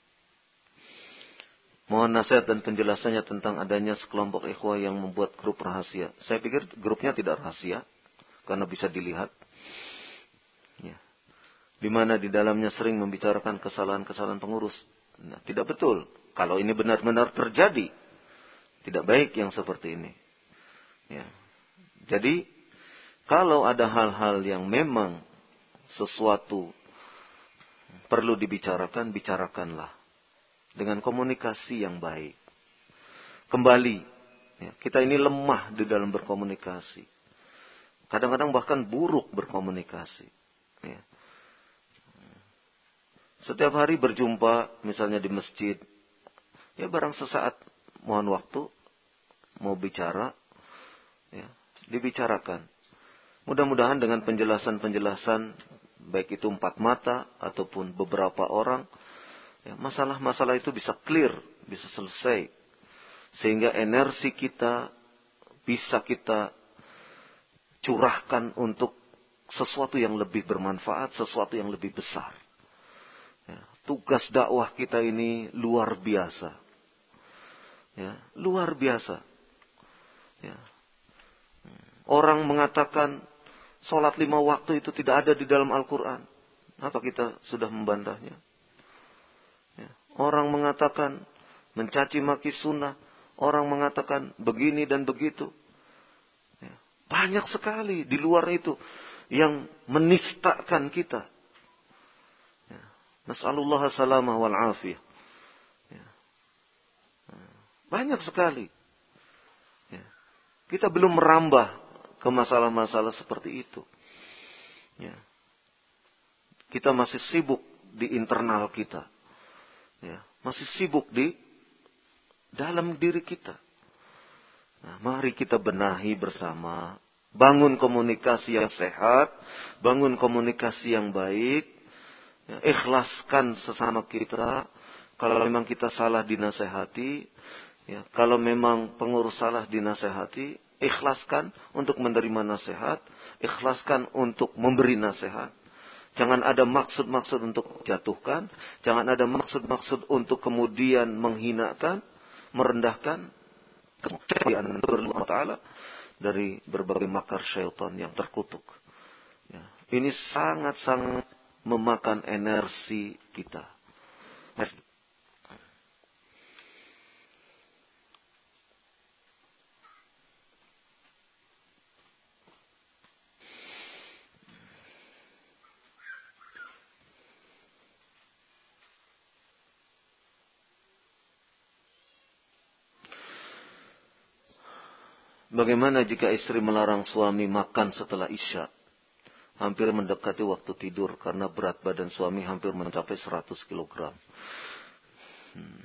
Mohon nasihat dan penjelasannya tentang adanya sekelompok ikhwah yang membuat grup rahasia. Saya pikir grupnya tidak rahasia, karena bisa dilihat. Ya. Di mana di dalamnya sering membicarakan kesalahan-kesalahan pengurus. Nah, tidak betul. Kalau ini benar-benar terjadi, tidak baik yang seperti ini. Ya. Jadi, kalau ada hal-hal yang memang sesuatu perlu dibicarakan, bicarakanlah. Dengan komunikasi yang baik. Kembali, ya, kita ini lemah di dalam berkomunikasi. Kadang-kadang bahkan buruk berkomunikasi. Ya. Setiap hari berjumpa, misalnya di masjid, ya barang sesaat mohon waktu, mau bicara, ya, dibicarakan. Mudah-mudahan dengan penjelasan-penjelasan, baik itu empat mata ataupun beberapa orang, ya, masalah-masalah itu bisa clear, bisa selesai. Sehingga energi kita bisa kita curahkan untuk sesuatu yang lebih bermanfaat, sesuatu yang lebih besar. Ya, tugas dakwah kita ini luar biasa. Ya, luar biasa. Ya. Orang mengatakan sholat lima waktu itu tidak ada di dalam Al-Quran. Apa kita sudah membantahnya? Orang mengatakan mencaci maki sunnah. Orang mengatakan begini dan begitu. Ya. Banyak sekali di luar itu yang menistakan kita. Ya. Nas'alullah salamah wal afiyah. Ya. Banyak sekali. Ya. Kita belum merambah ke masalah-masalah seperti itu. Ya. Kita masih sibuk di internal kita. Ya, masih sibuk di dalam diri kita. Nah, mari kita benahi bersama. Bangun komunikasi yang sehat. Bangun komunikasi yang baik. Ya, ikhlaskan sesama kita. Kalau memang kita salah dinasehati. Ya, kalau memang pengurus salah dinasehati. Ikhlaskan untuk menerima nasihat. Ikhlaskan untuk memberi nasihat. Jangan ada maksud-maksud untuk jatuhkan. Jangan ada maksud-maksud untuk kemudian menghinakan, merendahkan. Kemudian Allah Ta'ala dari berbagai makar syaitan yang terkutuk. Ya. Ini sangat-sangat memakan energi kita. Bagaimana jika istri melarang suami makan setelah isya? Hampir mendekati waktu tidur karena berat badan suami hampir mencapai seratus kilogram. Hmm.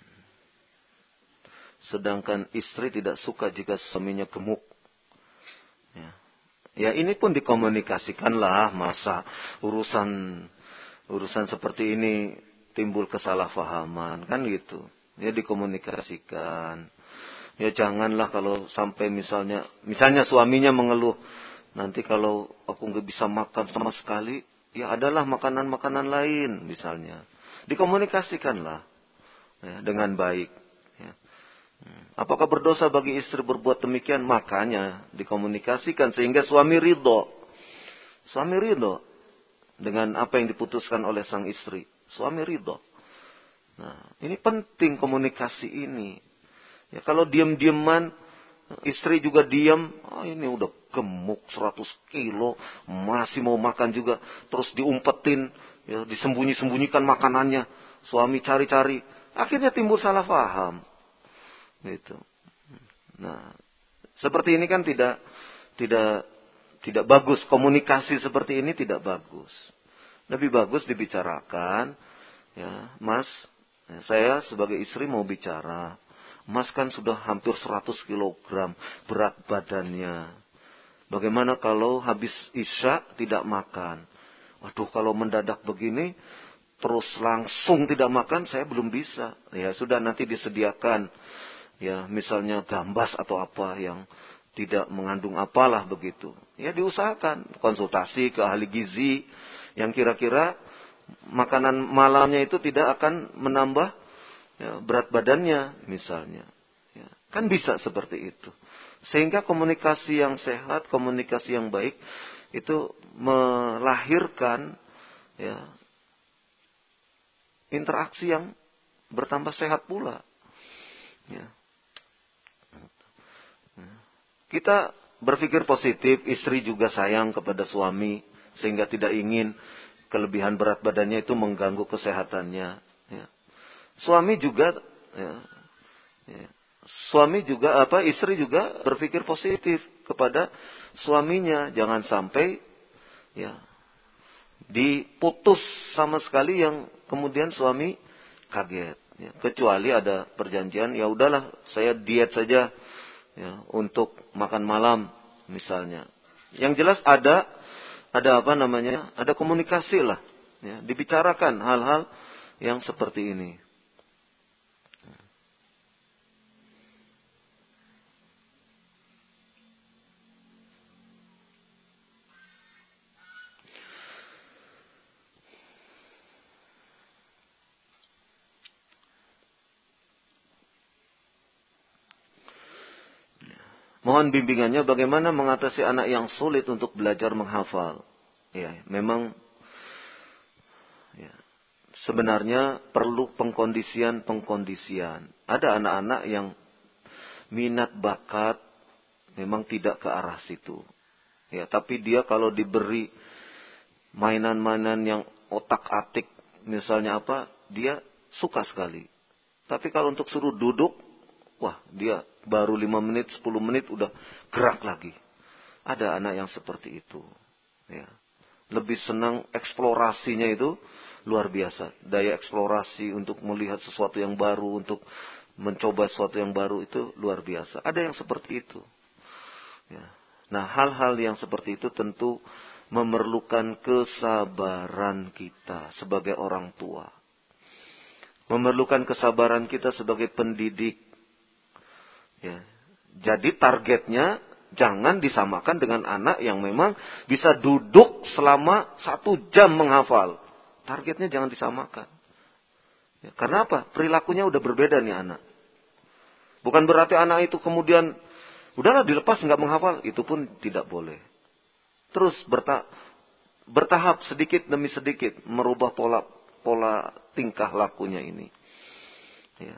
Sedangkan istri tidak suka jika suaminya gemuk. Ya. Ya ini pun dikomunikasikanlah, masa urusan urusan seperti ini timbul kesalahpahaman kan gitu. Ya dikomunikasikan. Ya janganlah kalau sampai misalnya, misalnya suaminya mengeluh, nanti kalau aku nggak bisa makan sama sekali, ya adalah makanan-makanan lain misalnya. Dikomunikasikanlah ya, dengan baik. Ya. Apakah berdosa bagi istri berbuat demikian? Makanya dikomunikasikan sehingga suami ridho. Suami ridho dengan apa yang diputuskan oleh sang istri. suami ridho. Nah, ini penting komunikasi ini. Ya, kalau diam-diaman, istri juga diam, oh ini udah gemuk seratus kilo, masih mau makan juga, terus diumpetin, ya, disembunyi-sembunyikan makanannya, suami cari-cari, akhirnya timbul salah paham. Gitu. Nah, seperti ini kan tidak tidak tidak bagus, komunikasi seperti ini tidak bagus. Lebih bagus dibicarakan, ya, Mas, ya, saya sebagai istri mau bicara. Mas kan sudah hampir seratus kilogram berat badannya. Bagaimana kalau habis isya tidak makan? Waduh, kalau mendadak begini, terus langsung tidak makan, saya belum bisa. Ya sudah, nanti disediakan, ya misalnya gambas atau apa yang tidak mengandung apalah begitu. Ya diusahakan, konsultasi ke ahli gizi, yang kira-kira makanan malamnya itu tidak akan menambah, ya, berat badannya misalnya. Ya, kan bisa seperti itu. Sehingga komunikasi yang sehat, komunikasi yang baik itu melahirkan, ya, interaksi yang bertambah sehat pula. Ya. Kita berpikir positif, istri juga sayang kepada suami sehingga tidak ingin kelebihan berat badannya itu mengganggu kesehatannya. Ya. Suami juga, ya, ya, suami juga apa, istri juga berpikir positif kepada suaminya, jangan sampai, ya, diputus sama sekali yang kemudian suami kaget. Ya. Kecuali ada perjanjian, ya udahlah saya diet saja, ya, untuk makan malam misalnya. Yang jelas ada ada apa namanya? Ada komunikasi lah, ya, dibicarakan hal-hal yang seperti ini. Mohon bimbingannya bagaimana mengatasi anak yang sulit untuk belajar menghafal. Ya, memang, ya, sebenarnya perlu pengkondisian-pengkondisian. Ada anak-anak yang minat bakat memang tidak ke arah situ. Ya, tapi dia kalau diberi mainan-mainan yang otak-atik, misalnya apa, dia suka sekali. Tapi kalau untuk suruh duduk, wah, dia baru lima menit, sepuluh menit udah gerak lagi. Ada anak yang seperti itu. Ya. Lebih senang eksplorasinya itu luar biasa. Daya eksplorasi untuk melihat sesuatu yang baru, untuk mencoba sesuatu yang baru itu luar biasa. Ada yang seperti itu. Ya. Nah, hal-hal yang seperti itu tentu memerlukan kesabaran kita sebagai orang tua. Memerlukan kesabaran kita sebagai pendidik. Ya. Jadi targetnya jangan disamakan dengan anak yang memang bisa duduk selama satu jam menghafal. Targetnya jangan disamakan. Ya, karena apa? Perilakunya udah berbeda nih anak. Bukan berarti anak itu kemudian udahlah dilepas nggak menghafal. Itu pun tidak boleh. Terus berta bertahap sedikit demi sedikit merubah pola pola tingkah lakunya ini. Ya.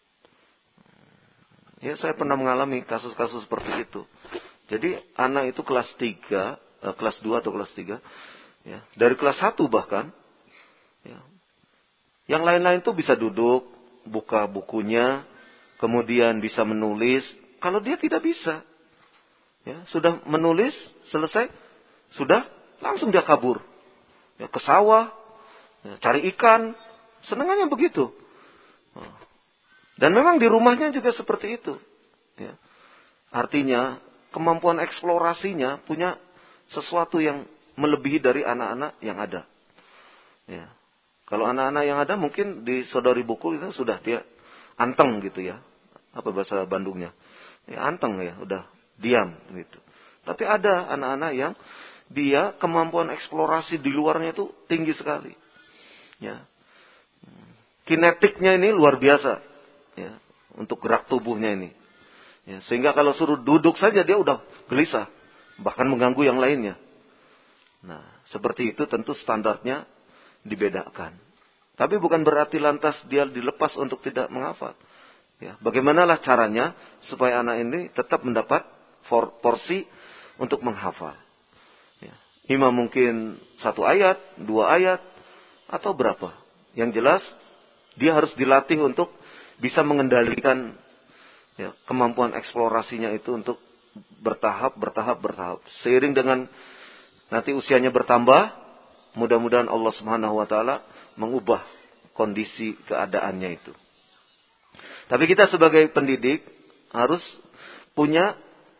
Ya, saya pernah mengalami kasus-kasus seperti itu. Jadi anak itu kelas tiga, eh, kelas dua atau kelas tiga, ya, dari kelas satu bahkan, ya. Yang lain-lain itu bisa duduk, buka bukunya, kemudian bisa menulis. Kalau dia tidak bisa, ya, sudah menulis, selesai, sudah langsung dia kabur, ya, ke sawah, ya, cari ikan, senengannya begitu. Dan memang di rumahnya juga seperti itu. Ya. Artinya kemampuan eksplorasinya punya sesuatu yang melebihi dari anak-anak yang ada. Ya. Kalau anak-anak yang ada mungkin di Saudari Buku itu sudah dia anteng gitu ya. Apa bahasa Bandungnya? Ya, anteng ya, udah diam gitu. Tapi ada anak-anak yang dia kemampuan eksplorasi di luarnya itu tinggi sekali. Ya. Kinetiknya ini luar biasa. Ya, untuk gerak tubuhnya ini. Ya, sehingga kalau suruh duduk saja dia udah gelisah. Bahkan mengganggu yang lainnya. Nah, seperti itu tentu standarnya dibedakan. Tapi bukan berarti lantas dia dilepas untuk tidak menghafal. Ya, bagaimanalah caranya supaya anak ini tetap mendapat porsi untuk menghafal. Ya. Imam mungkin satu ayat, dua ayat, atau berapa. Yang jelas, dia harus dilatih untuk bisa mengendalikan ya, kemampuan eksplorasinya itu untuk bertahap, bertahap, bertahap. Seiring dengan nanti usianya bertambah, mudah-mudahan Allah Subhanahu wa taala mengubah kondisi keadaannya itu. Tapi kita sebagai pendidik harus punya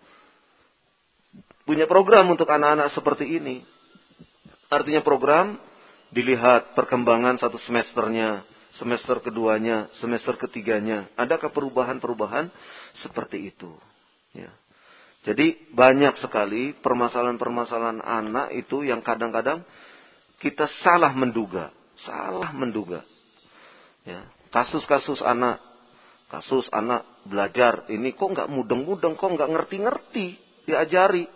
punya program untuk anak-anak seperti ini. Artinya program dilihat perkembangan satu semesternya, semester keduanya, semester ketiganya. Adakah perubahan-perubahan seperti itu? Ya. Jadi banyak sekali permasalahan-permasalahan anak itu yang kadang-kadang kita salah menduga. Salah menduga. Ya. Kasus-kasus anak. Kasus anak belajar. Ini kok nggak mudeng-mudeng, kok nggak ngerti-ngerti. Diajari.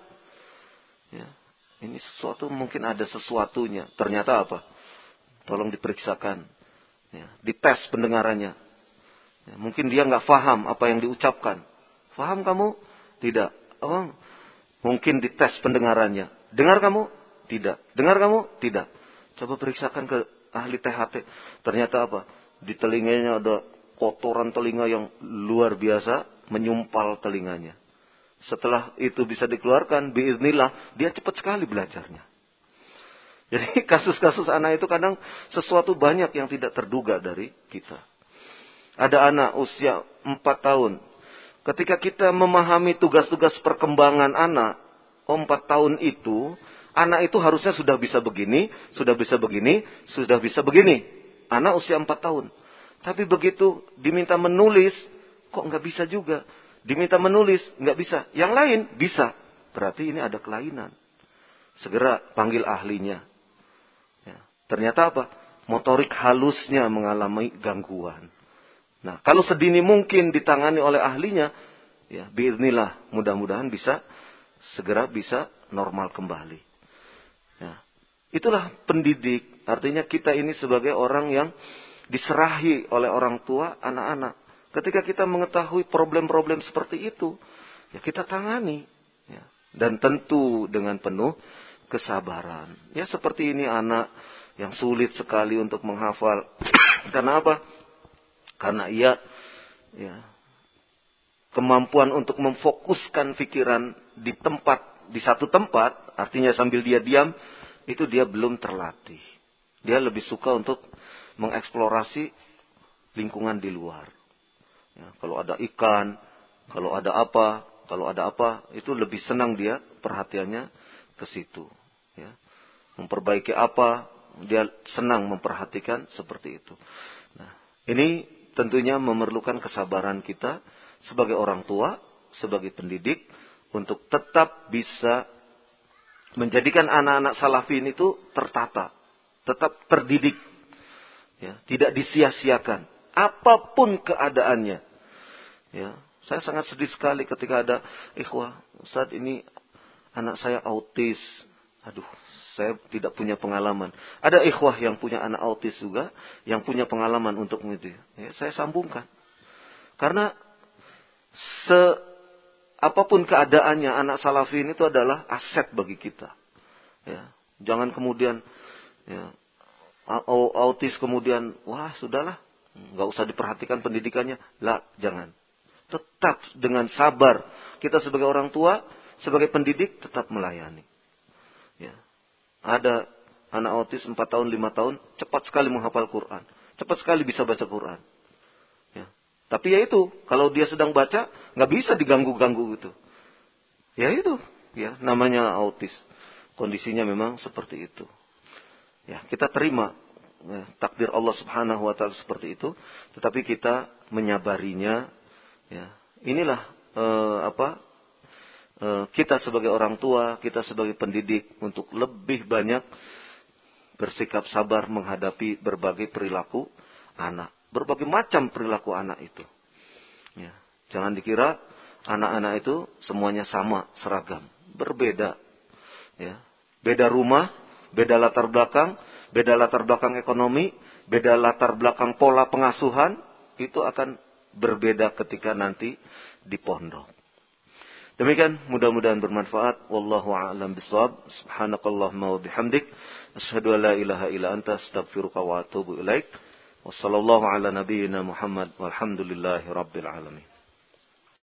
Ya. Ini sesuatu, mungkin ada sesuatunya. Ternyata apa? Tolong diperiksakan. Ya. Dites pendengarannya. Ya. Mungkin dia nggak paham apa yang diucapkan. Paham kamu? Tidak. Oh, mungkin dites pendengarannya. Dengar kamu? Tidak. Dengar kamu? Tidak. Coba periksakan ke ahli T H T. Ternyata apa? Di telinganya ada kotoran telinga yang luar biasa, menyumpal telinganya. Setelah itu bisa dikeluarkan, biiznillah, dia cepat sekali belajarnya. Jadi kasus-kasus anak itu kadang sesuatu banyak yang tidak terduga dari kita. Ada anak usia empat tahun. Ketika kita memahami tugas-tugas perkembangan anak, oh empat tahun itu, anak itu harusnya sudah bisa begini, sudah bisa begini, sudah bisa begini. Anak usia empat tahun. Tapi begitu diminta menulis, kok nggak bisa juga. Diminta menulis, nggak bisa. Yang lain bisa. Berarti ini ada kelainan. Segera panggil ahlinya. Ya. Ternyata apa? Motorik halusnya mengalami gangguan. Nah, kalau sedini mungkin ditangani oleh ahlinya, ya, biiznillah, mudah-mudahan bisa segera bisa normal kembali. Ya. Itulah pendidik. Artinya kita ini sebagai orang yang diserahi oleh orang tua anak-anak. Ketika kita mengetahui problem-problem seperti itu, ya kita tangani. Ya. Dan tentu dengan penuh kesabaran. Ya seperti ini anak yang sulit sekali untuk menghafal. Karena apa? Karena ia ya, kemampuan untuk memfokuskan pikiran di tempat, di satu tempat, artinya sambil dia diam, itu dia belum terlatih. Dia lebih suka untuk mengeksplorasi lingkungan di luar. Ya, kalau ada ikan, kalau ada apa, kalau ada apa, itu lebih senang dia perhatiannya ke situ. Ya. Memperbaiki apa, dia senang memperhatikan seperti itu. Nah, ini tentunya memerlukan kesabaran kita sebagai orang tua, sebagai pendidik, untuk tetap bisa menjadikan anak-anak salafin itu tertata, tetap terdidik, ya, tidak disia-siakan, apapun keadaannya. Ya, saya sangat sedih sekali ketika ada ikhwah, Ustaz ini anak saya autis, aduh, saya tidak punya pengalaman. Ada ikhwah yang punya anak autis juga, yang punya pengalaman untuk itu. Ya, saya sambungkan. Karena se apapun keadaannya, anak salafin itu adalah aset bagi kita. Ya, jangan kemudian ya, autis kemudian, wah sudahlah, nggak usah diperhatikan pendidikannya. Lah, jangan. Tetap dengan sabar. Kita sebagai orang tua, sebagai pendidik, tetap melayani. Ya. Ada anak autis empat tahun, lima tahun, cepat sekali menghafal Quran. Cepat sekali bisa baca Quran. Ya. Tapi ya itu, kalau dia sedang baca, nggak bisa diganggu-ganggu gitu. Ya itu, ya namanya autis. Kondisinya memang seperti itu. Ya, kita terima ya, takdir Allah Subhanahu wa taala seperti itu, tetapi kita menyabarinya. Ya, inilah eh, apa? Eh, kita sebagai orang tua, kita sebagai pendidik untuk lebih banyak bersikap sabar menghadapi berbagai perilaku anak, berbagai macam perilaku anak itu. Ya, jangan dikira anak-anak itu semuanya sama, seragam, berbeda. Ya, beda rumah, beda latar belakang, beda latar belakang ekonomi, beda latar belakang pola pengasuhan, itu akan berbeda ketika nanti di pondok. Demikian, mudah-mudahan bermanfaat. Wallahu a'lam bishawab. Subhanakallahumma wa bihamdik, asyhadu an la ilaha illa anta, astaghfiruka wa atubu ilaik. Wassallallahu ala nabiyyina Muhammad walhamdulillahi rabbil alamin.